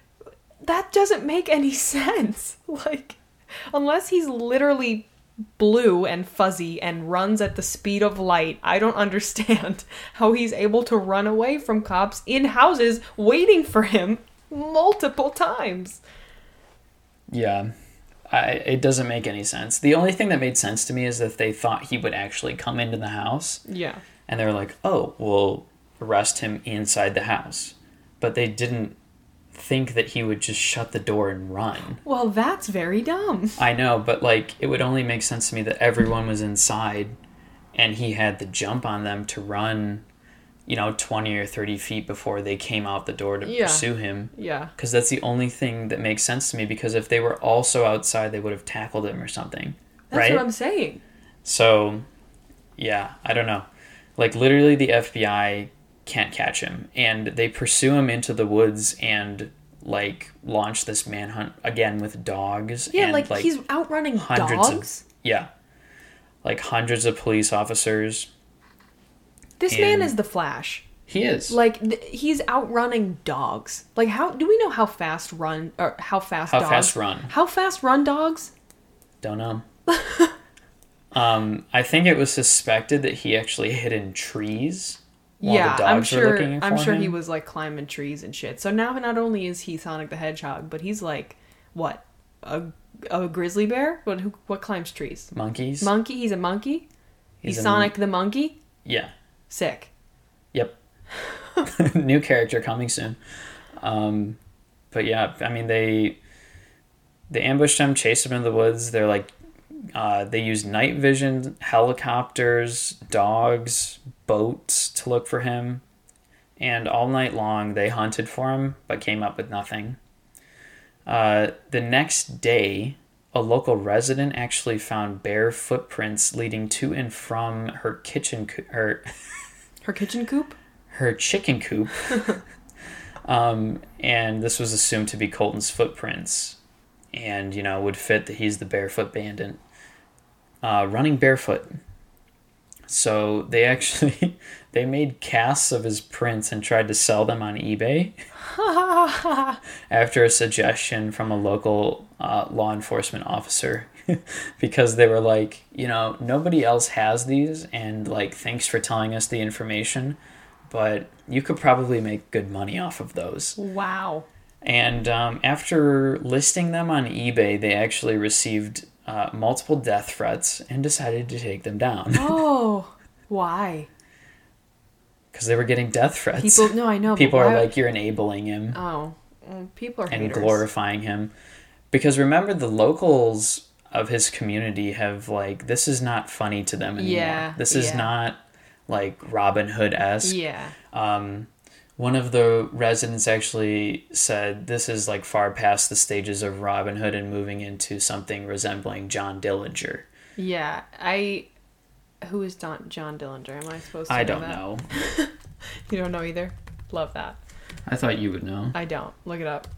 that doesn't make any sense. Like, unless he's literally blue and fuzzy and runs at the speed of light, I don't understand how he's able to run away from cops in houses waiting for him multiple times. Yeah. I, it doesn't make any sense. The only thing that made sense to me is that they thought he would actually come into the house, Yeah. and they were like, oh, we'll arrest him inside the house. But they didn't think that he would just shut the door and run. Well, that's very dumb. I know, but like it would only make sense to me that everyone was inside and he had the jump on them to run, you know, twenty or thirty feet before they came out the door to Yeah. pursue him. Yeah. Because that's the only thing that makes sense to me, because if they were also outside, they would have tackled him or something. That's right? what I'm saying. So, yeah, I don't know. Like, literally, the F B I can't catch him. And they pursue him into the woods and, like, launch this manhunt again with dogs. Yeah, and, like, he's outrunning hundreds dogs. Of, yeah. Like, hundreds of police officers. This and- man is the Flash. He is. Like th- he's outrunning dogs. Like how do we know how fast run or how fast How dogs fast run? How fast run dogs? Don't know. um, I think it was suspected that he actually hid in trees while Yeah, the I'm dogs sure. were looking for I'm sure him. he was like climbing trees and shit. So now not only is he Sonic the Hedgehog, but he's like what a a grizzly bear? What who what climbs trees? Monkeys. Monkey. He's a monkey. He's, He's a Sonic the monkey. Yeah. Sick. Yep. New character coming soon. Um, but yeah, I mean they they ambushed him, chased him in the woods. They're like uh, they used night vision, helicopters, dogs, boats to look for him, and all night long they hunted for him but came up with nothing. Uh, the next day, a local resident actually found bear footprints leading to and from her kitchen co- her Her kitchen coop. her chicken coop. um, and this was assumed to be Colton's footprints, and you know would fit that he's the barefoot bandit, uh, running barefoot. So they actually they made casts of his prints and tried to sell them on eBay. After a suggestion from a local uh, law enforcement officer, because they were like, you know, nobody else has these, and like, thanks for telling us the information, but you could probably make good money off of those. Wow. And um, after listing them on eBay, they actually received uh, multiple death threats and decided to take them down. Oh, why? Because they were getting death threats. People, no, I know. but People are why- like, you're enabling him. oh, well, people are And haters. glorifying him. Because remember, the locals of his community have like, this is not funny to them anymore. Yeah, This is yeah. not like Robin Hood-esque. Yeah. Um, one of the residents actually said this is like far past the stages of Robin Hood and moving into something resembling John Dillinger. Yeah. I. Who is Don, John Dillinger? Am I supposed to I know don't that? know. You don't know either? Love that. I thought you would know. I don't. Look it up.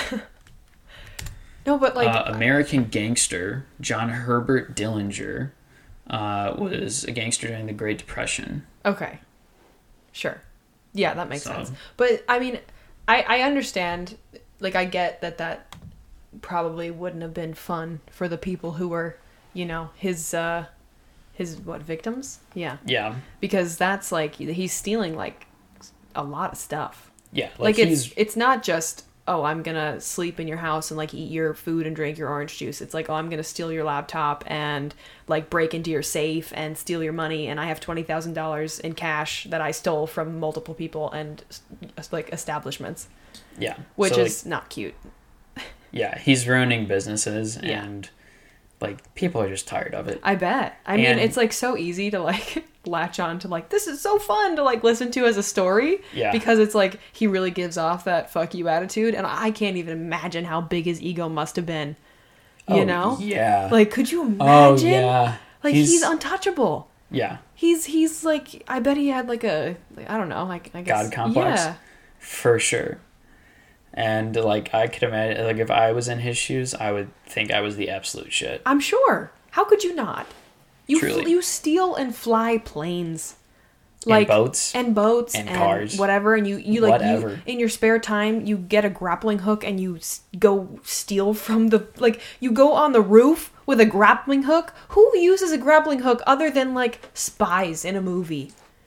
No, but like. uh, American gangster John Herbert Dillinger uh, was a gangster during the Great Depression. Okay. Sure. Yeah, that makes So- sense. But I mean, I I understand. Like, I get that that probably wouldn't have been fun for the people who were, you know, his uh, his what victims? Yeah, Yeah. because that's like he's stealing like a lot of stuff. Yeah. Like, Like, it's he's... it's not just, oh, I'm gonna sleep in your house and like eat your food and drink your orange juice. It's like, oh, I'm gonna steal your laptop and like break into your safe and steal your money, and I have twenty thousand dollars in cash that I stole from multiple people and like establishments, Yeah. which So, like, is not cute. yeah, he's ruining businesses, Yeah. and like people are just tired of it. I bet. I mean, And- it's like so easy to like latch on to like, this is so fun to like listen to as a story. Yeah. Because it's like he really gives off that fuck you attitude, and I can't even imagine how big his ego must have been. You Oh, know? Yeah. Like, could you imagine? oh yeah. Like, he's, untouchable. yeah. He's he's like, I bet he had like a, like, I don't know, like I guess God complex. Yeah. For sure. And like I could imagine, like if I was in his shoes, I would think I was the absolute shit. I'm sure. How could you not? You Truly. fl- you steal and fly planes. And boats. and boats and and, cars. whatever, and you you like Whatever. you, in your spare time you get a grappling hook and you s- go steal from the, like, you go on the roof with a grappling hook. Who uses a grappling hook other than like spies in a movie?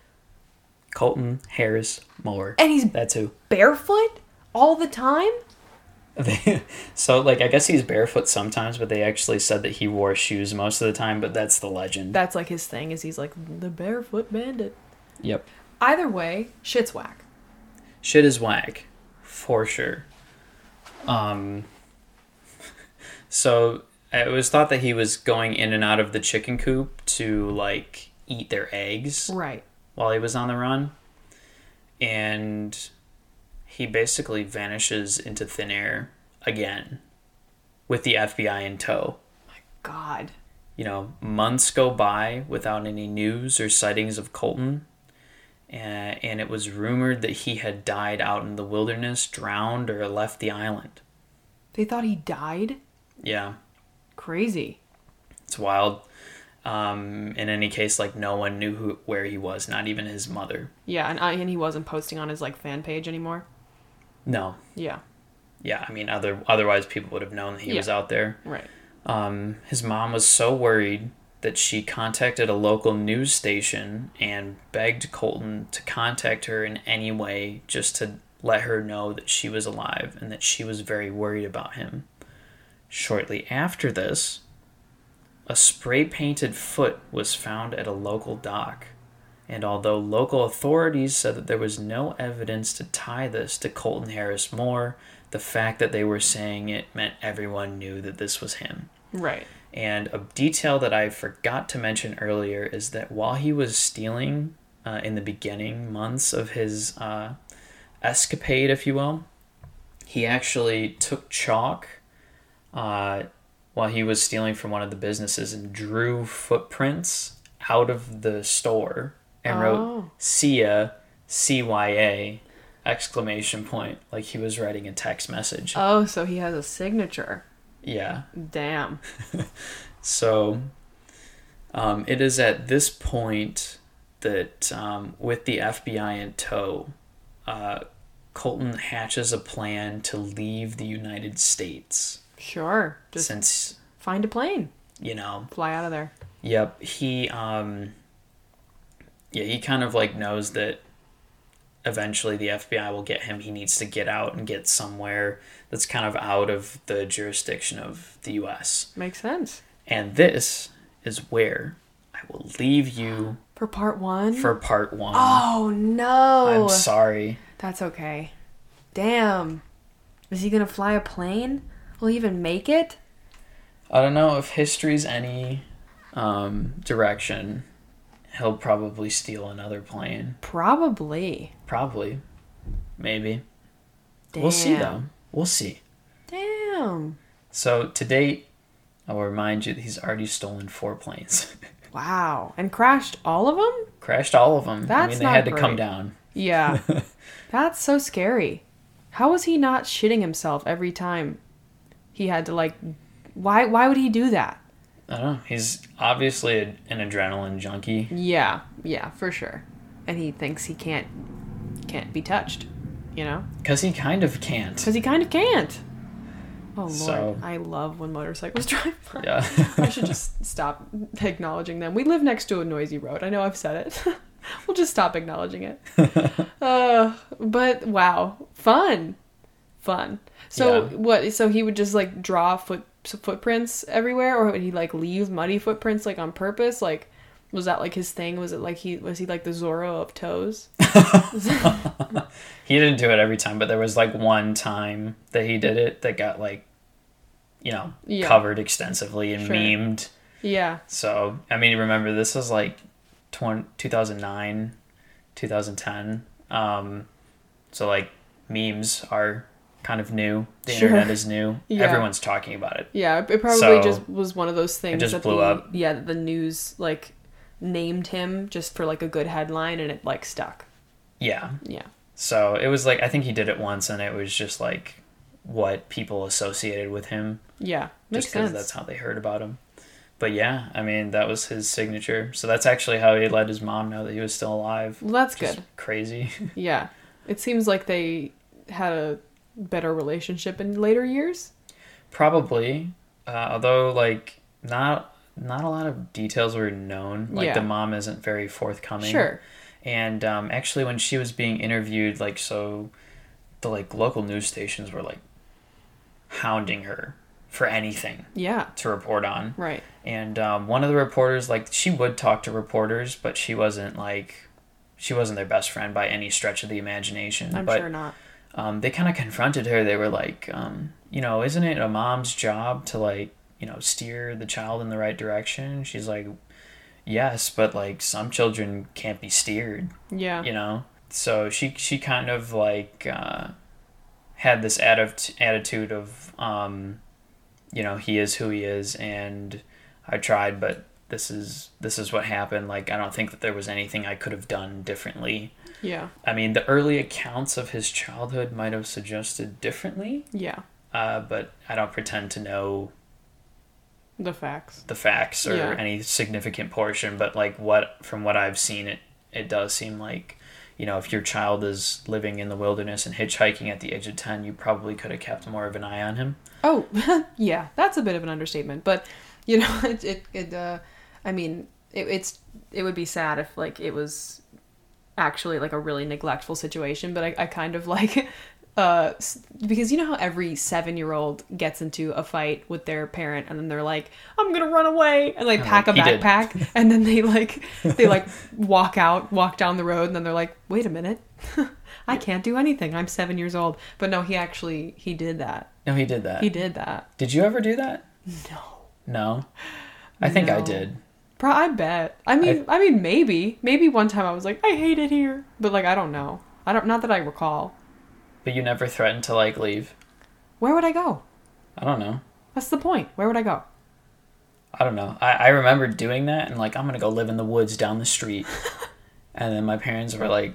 Colton Harris Moore. And he's That's who. barefoot all the time. They, so like I guess he's barefoot sometimes, but they actually said that he wore shoes most of the time. But that's the legend. That's like his thing, is he's like the barefoot bandit. Yep. Either way, shit's whack. Shit is whack, for sure. Um. So it was thought that he was going in and out of the chicken coop to like eat their eggs Right. while he was on the run, and he basically vanishes into thin air again, with the F B I in tow. God. You know, months go by without any news or sightings of Colton. And, and it was rumored that he had died out in the wilderness, drowned, or left the island. They thought he died? Yeah, Crazy. it's wild. Um, in any case, like, no one knew who, where he was, not even his mother. Yeah, and I, and he wasn't posting on his like fan page anymore. No. Yeah. Yeah, I mean, other otherwise people would have known that he Yeah. was out there. Right. Um, his mom was so worried that she contacted a local news station and begged Colton to contact her in any way just to let her know that she was alive and that she was very worried about him. Shortly after this, a spray-painted foot was found at a local dock, and although local authorities said that there was no evidence to tie this to Colton Harris Moore, the fact that they were saying it meant everyone knew that this was him. Right. And a detail that I forgot to mention earlier is that while he was stealing uh, in the beginning months of his uh, escapade, if you will, he actually took chalk uh, while he was stealing from one of the businesses and drew footprints out of the store and Oh. wrote "See ya, C Y A!" exclamation point, like he was writing a text message. Oh, so he has a signature. Yeah. Damn. So um, it is at this point that um, with the F B I in tow, uh, Colton hatches a plan to leave the United States. Sure. Just Since, find a plane. you know, Fly out of there. yep, he, um, yeah, he kind of like knows that eventually the F B I will get him. He needs to get out and get somewhere that's kind of out of the jurisdiction of the U S. Makes sense. And this is where I will leave you For part one? for part one. Oh, no. I'm sorry. That's okay. Damn. Is he going to fly a plane? Will he even make it? I don't know if history's any um, direction. He'll probably steal another plane. Probably. Probably. Maybe. Damn. We'll see, though. We'll see. Damn. So, to date, I will remind you that he's already stolen four planes. Wow. And crashed all of them? Crashed all of them. I That's mean, they not had to come great. down. Yeah. That's so scary. How was he not shitting himself every time he had to, like... Why, why would he do that? I don't know. He's obviously a, an adrenaline junkie. Yeah. Yeah, for sure. And he thinks he can't can't be touched, you know? Because he kind of can't. Because he kind of can't. Oh, Lord. So- I love when motorcycles drive by. Yeah. I should just stop acknowledging them. We live next to a noisy road. I know I've said it. We'll just stop acknowledging it. uh, but wow, fun, fun. So Yeah. what? So he would just like draw foot footprints everywhere, or would he like leave muddy footprints like on purpose? Like, was that like his thing? Was it like he was he like the Zorro of toes? He didn't do it every time, but there was like one time that he did it that got like, you know, Yeah. covered extensively and Sure. memed. Yeah, So, I mean, remember, this was like twenty, two thousand nine, two thousand ten. Um, so, like, memes are kind of new. The Sure. internet is new. Yeah. Everyone's talking about it. yeah. It probably So, just was one of those things just that blew the, up. Yeah, that the news like named him just for like a good headline, and it like stuck. Yeah. Yeah. So, it was like, I think he did it once, and it was just like what people associated with him. Yeah, makes Just because sense. that's how they heard about him. But yeah, I mean, that was his signature. So that's actually how he let his mom know that he was still alive. Well, that's Which is good. Crazy. Yeah. It seems like they had a better relationship in later years. Probably. Uh, although, like, not not a lot of details were known. Like, Yeah. the mom isn't very forthcoming. Sure. And um, actually, when she was being interviewed, like, so the, like, local news stations were, like, hounding her for anything Yeah. to report on. Right. And um, one of the reporters, like, she would talk to reporters, but she wasn't, like, she wasn't their best friend by any stretch of the imagination. I'm but, sure not. Um, they kind of confronted her. They were like, um, you know, isn't it a mom's job to, like, you know, steer the child in the right direction? She's like, yes, but, like, some children can't be steered, Yeah. you know? So she, she kind of, like, uh, had this atti- attitude of, um, you know, he is who he is, and I tried, but this is this is what happened. Like, I don't think that there was anything I could have done differently. Yeah. I mean, the early accounts of his childhood might have suggested differently, Yeah. uh, but I don't pretend to know The facts. the facts or Yeah. any significant portion. But, like, what from what I've seen, it it does seem like you know, if your child is living in the wilderness and hitchhiking at the age of ten, you probably could have kept more of an eye on him. Oh, yeah, that's a bit of an understatement. But, you know, it, it, it uh, I mean, it, it's, it would be sad if, like, it was actually, like, a really neglectful situation. But I, I kind of, like, uh, because you know how every seven-year-old gets into a fight with their parent and then they're like, I'm gonna run away, and they pack a He did. backpack and then they, like, they, like, walk out, walk down the road, and then they're like, wait a minute. I can't do anything. I'm seven years old. But no, he actually, he did that. No, he did that. He did that. Did you ever do that? No. No? I think I No. did. Pro- I bet. I mean, I, I mean, maybe, maybe one time I was like, I hate it here, but like, I don't know. I don't. Not that I recall. But you never threatened to, like, leave? Where would I go? I don't know. That's the point. Where would I go? I don't know. I, I remember doing that and, like, I'm gonna go live in the woods down the street. And then my parents were like,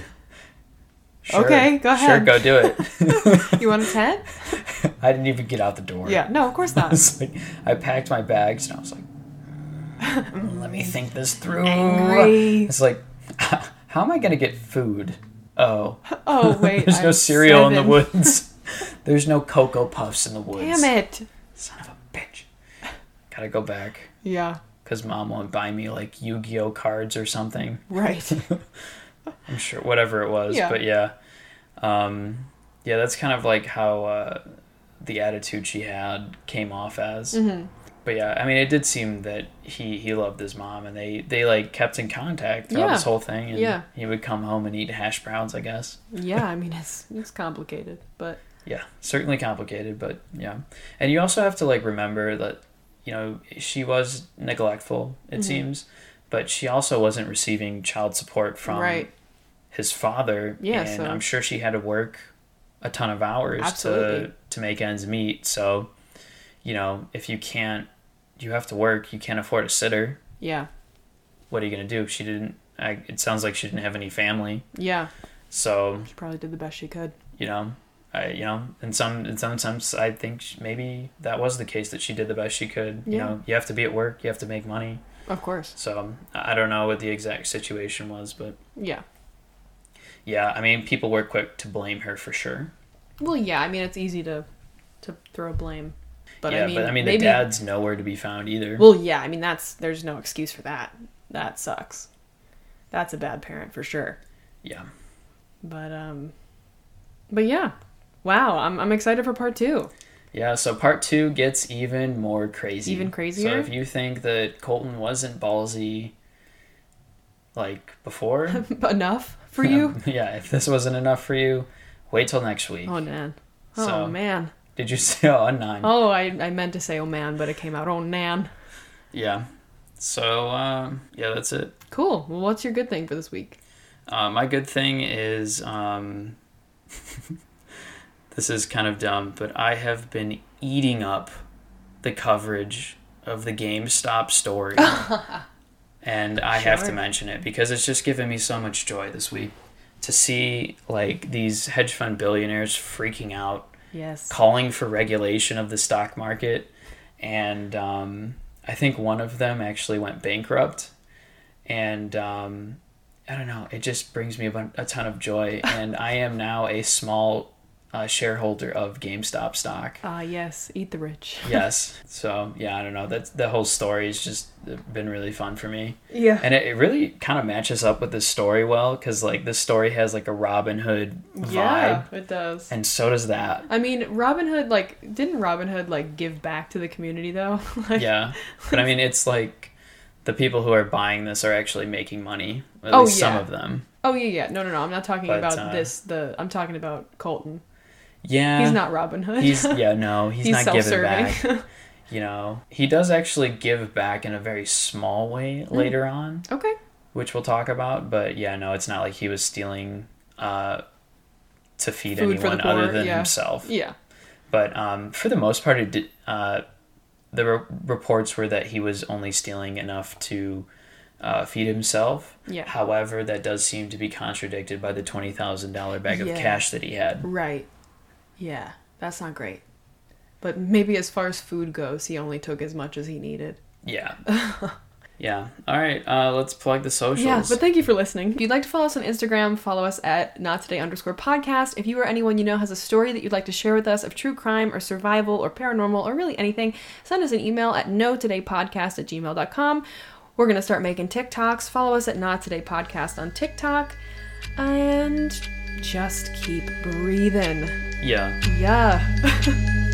sure, Okay, go Sure, ahead. go do it. You want a tent? I didn't even get out the door. Yeah. No, of course I not. was like, I packed my bags and I was like, let me think this through. Angry. It's like, how am I gonna get food? Oh, Oh wait. there's no I'm cereal in the seven. woods. There's no Cocoa Puffs in the woods. Damn it. Son of a bitch. Gotta go back. Yeah. Because mom won't buy me, like, Yu-Gi-Oh cards or something. Right. I'm sure, whatever it was. Yeah. But yeah. Um, yeah, that's kind of like how uh, the attitude she had came off as. Mm-hmm. But yeah, I mean, it did seem that he, he loved his mom, and they, they like kept in contact throughout Yeah. this whole thing. And Yeah. he would come home and eat hash browns, I guess. Yeah. I mean, it's it's complicated, but Yeah, certainly complicated, but yeah. And you also have to, like, remember that, you know, she was neglectful, it Mhm. seems, but she also wasn't receiving child support from right. his father. Yeah, and so- I'm sure she had to work a ton of hours Absolutely. to to make ends meet. So, you know, if you can't, you have to work, you can't afford a sitter. Yeah. What are you going to do? She didn't, I, it sounds like she didn't have any family. Yeah. So, She probably did the best she could. you know, I, you know, in some, in some sense, I think sh- maybe that was the case, that she did the best she could. You Yeah. know, you have to be at work, you have to make money. Of course. So um, I don't know what the exact situation was, but Yeah. yeah, I mean, people were quick to blame her for sure. Well, yeah. I mean, it's easy to to throw blame, but yeah, I mean, but I mean, maybe, the dad's nowhere to be found either. Well, yeah. I mean, that's there's no excuse for that. That sucks. That's a bad parent for sure. yeah. But um, but yeah. Wow. I'm I'm excited for part two. Yeah, so part two gets even more crazy. Even crazier? So if you think that Colton wasn't ballsy, like, before, Enough for you? yeah, if this wasn't enough for you, wait till next week. Oh man. Oh So- man. Did you say, oh, nine? Oh, I I meant to say oh man, but it came out oh nan. Yeah. So, um, yeah, that's it. Cool. Well, what's your good thing for this week? Uh, my good thing is, um, this is kind of dumb, but I have been eating up the coverage of the GameStop story. And I have to Sure. mention it because it's just given me so much joy this week to see, like, these hedge fund billionaires freaking out, Yes. calling for regulation of the stock market. And um, I think one of them actually went bankrupt. And um, I don't know, it just brings me a, bun- a ton of joy. And I am now a small uh, shareholder of GameStop stock. Ah, yes. Eat the rich. Yes. So, yeah, I don't know. That's, the whole story has just been really fun for me. Yeah. And it, it really kind of matches up with the story well, because, like, this story has, like, a Robin Hood vibe. Yeah, it does. And so does that. I mean, Robin Hood, like, didn't Robin Hood, like, give back to the community, though? Like, Yeah. But, I mean, it's like the people who are buying this are actually making money. At Oh, least some yeah. of them. Oh, yeah, yeah. No, no, no. I'm not talking But, about uh, this. The I'm talking about Colton. Yeah. He's not Robin Hood. He's, yeah, no, he's, He's not giving self-serving. back. You know, he does actually give back in a very small way Mm. later on, Okay. which we'll talk about. But yeah, no, it's not like he was stealing uh, to feed Food for anyone the poor, other than yeah. himself. Yeah. But um, for the most part, it did, uh, the re- reports were that he was only stealing enough to uh, feed himself. Yeah. However, that does seem to be contradicted by the twenty thousand dollars bag Yeah. of cash that he had. Right. Yeah. That's not great. But maybe as far as food goes, he only took as much as he needed. Yeah. Yeah. All right. Uh, let's plug the socials. Yeah, but thank you for listening. If you'd like to follow us on Instagram, follow us at not today underscore podcast. If you or anyone you know has a story that you'd like to share with us of true crime or survival or paranormal or really anything, send us an email at no today podcast at gmail dot com. We're going to start making TikToks. Follow us at Not Today Podcast on TikTok. And just keep breathing. Yeah. Yeah.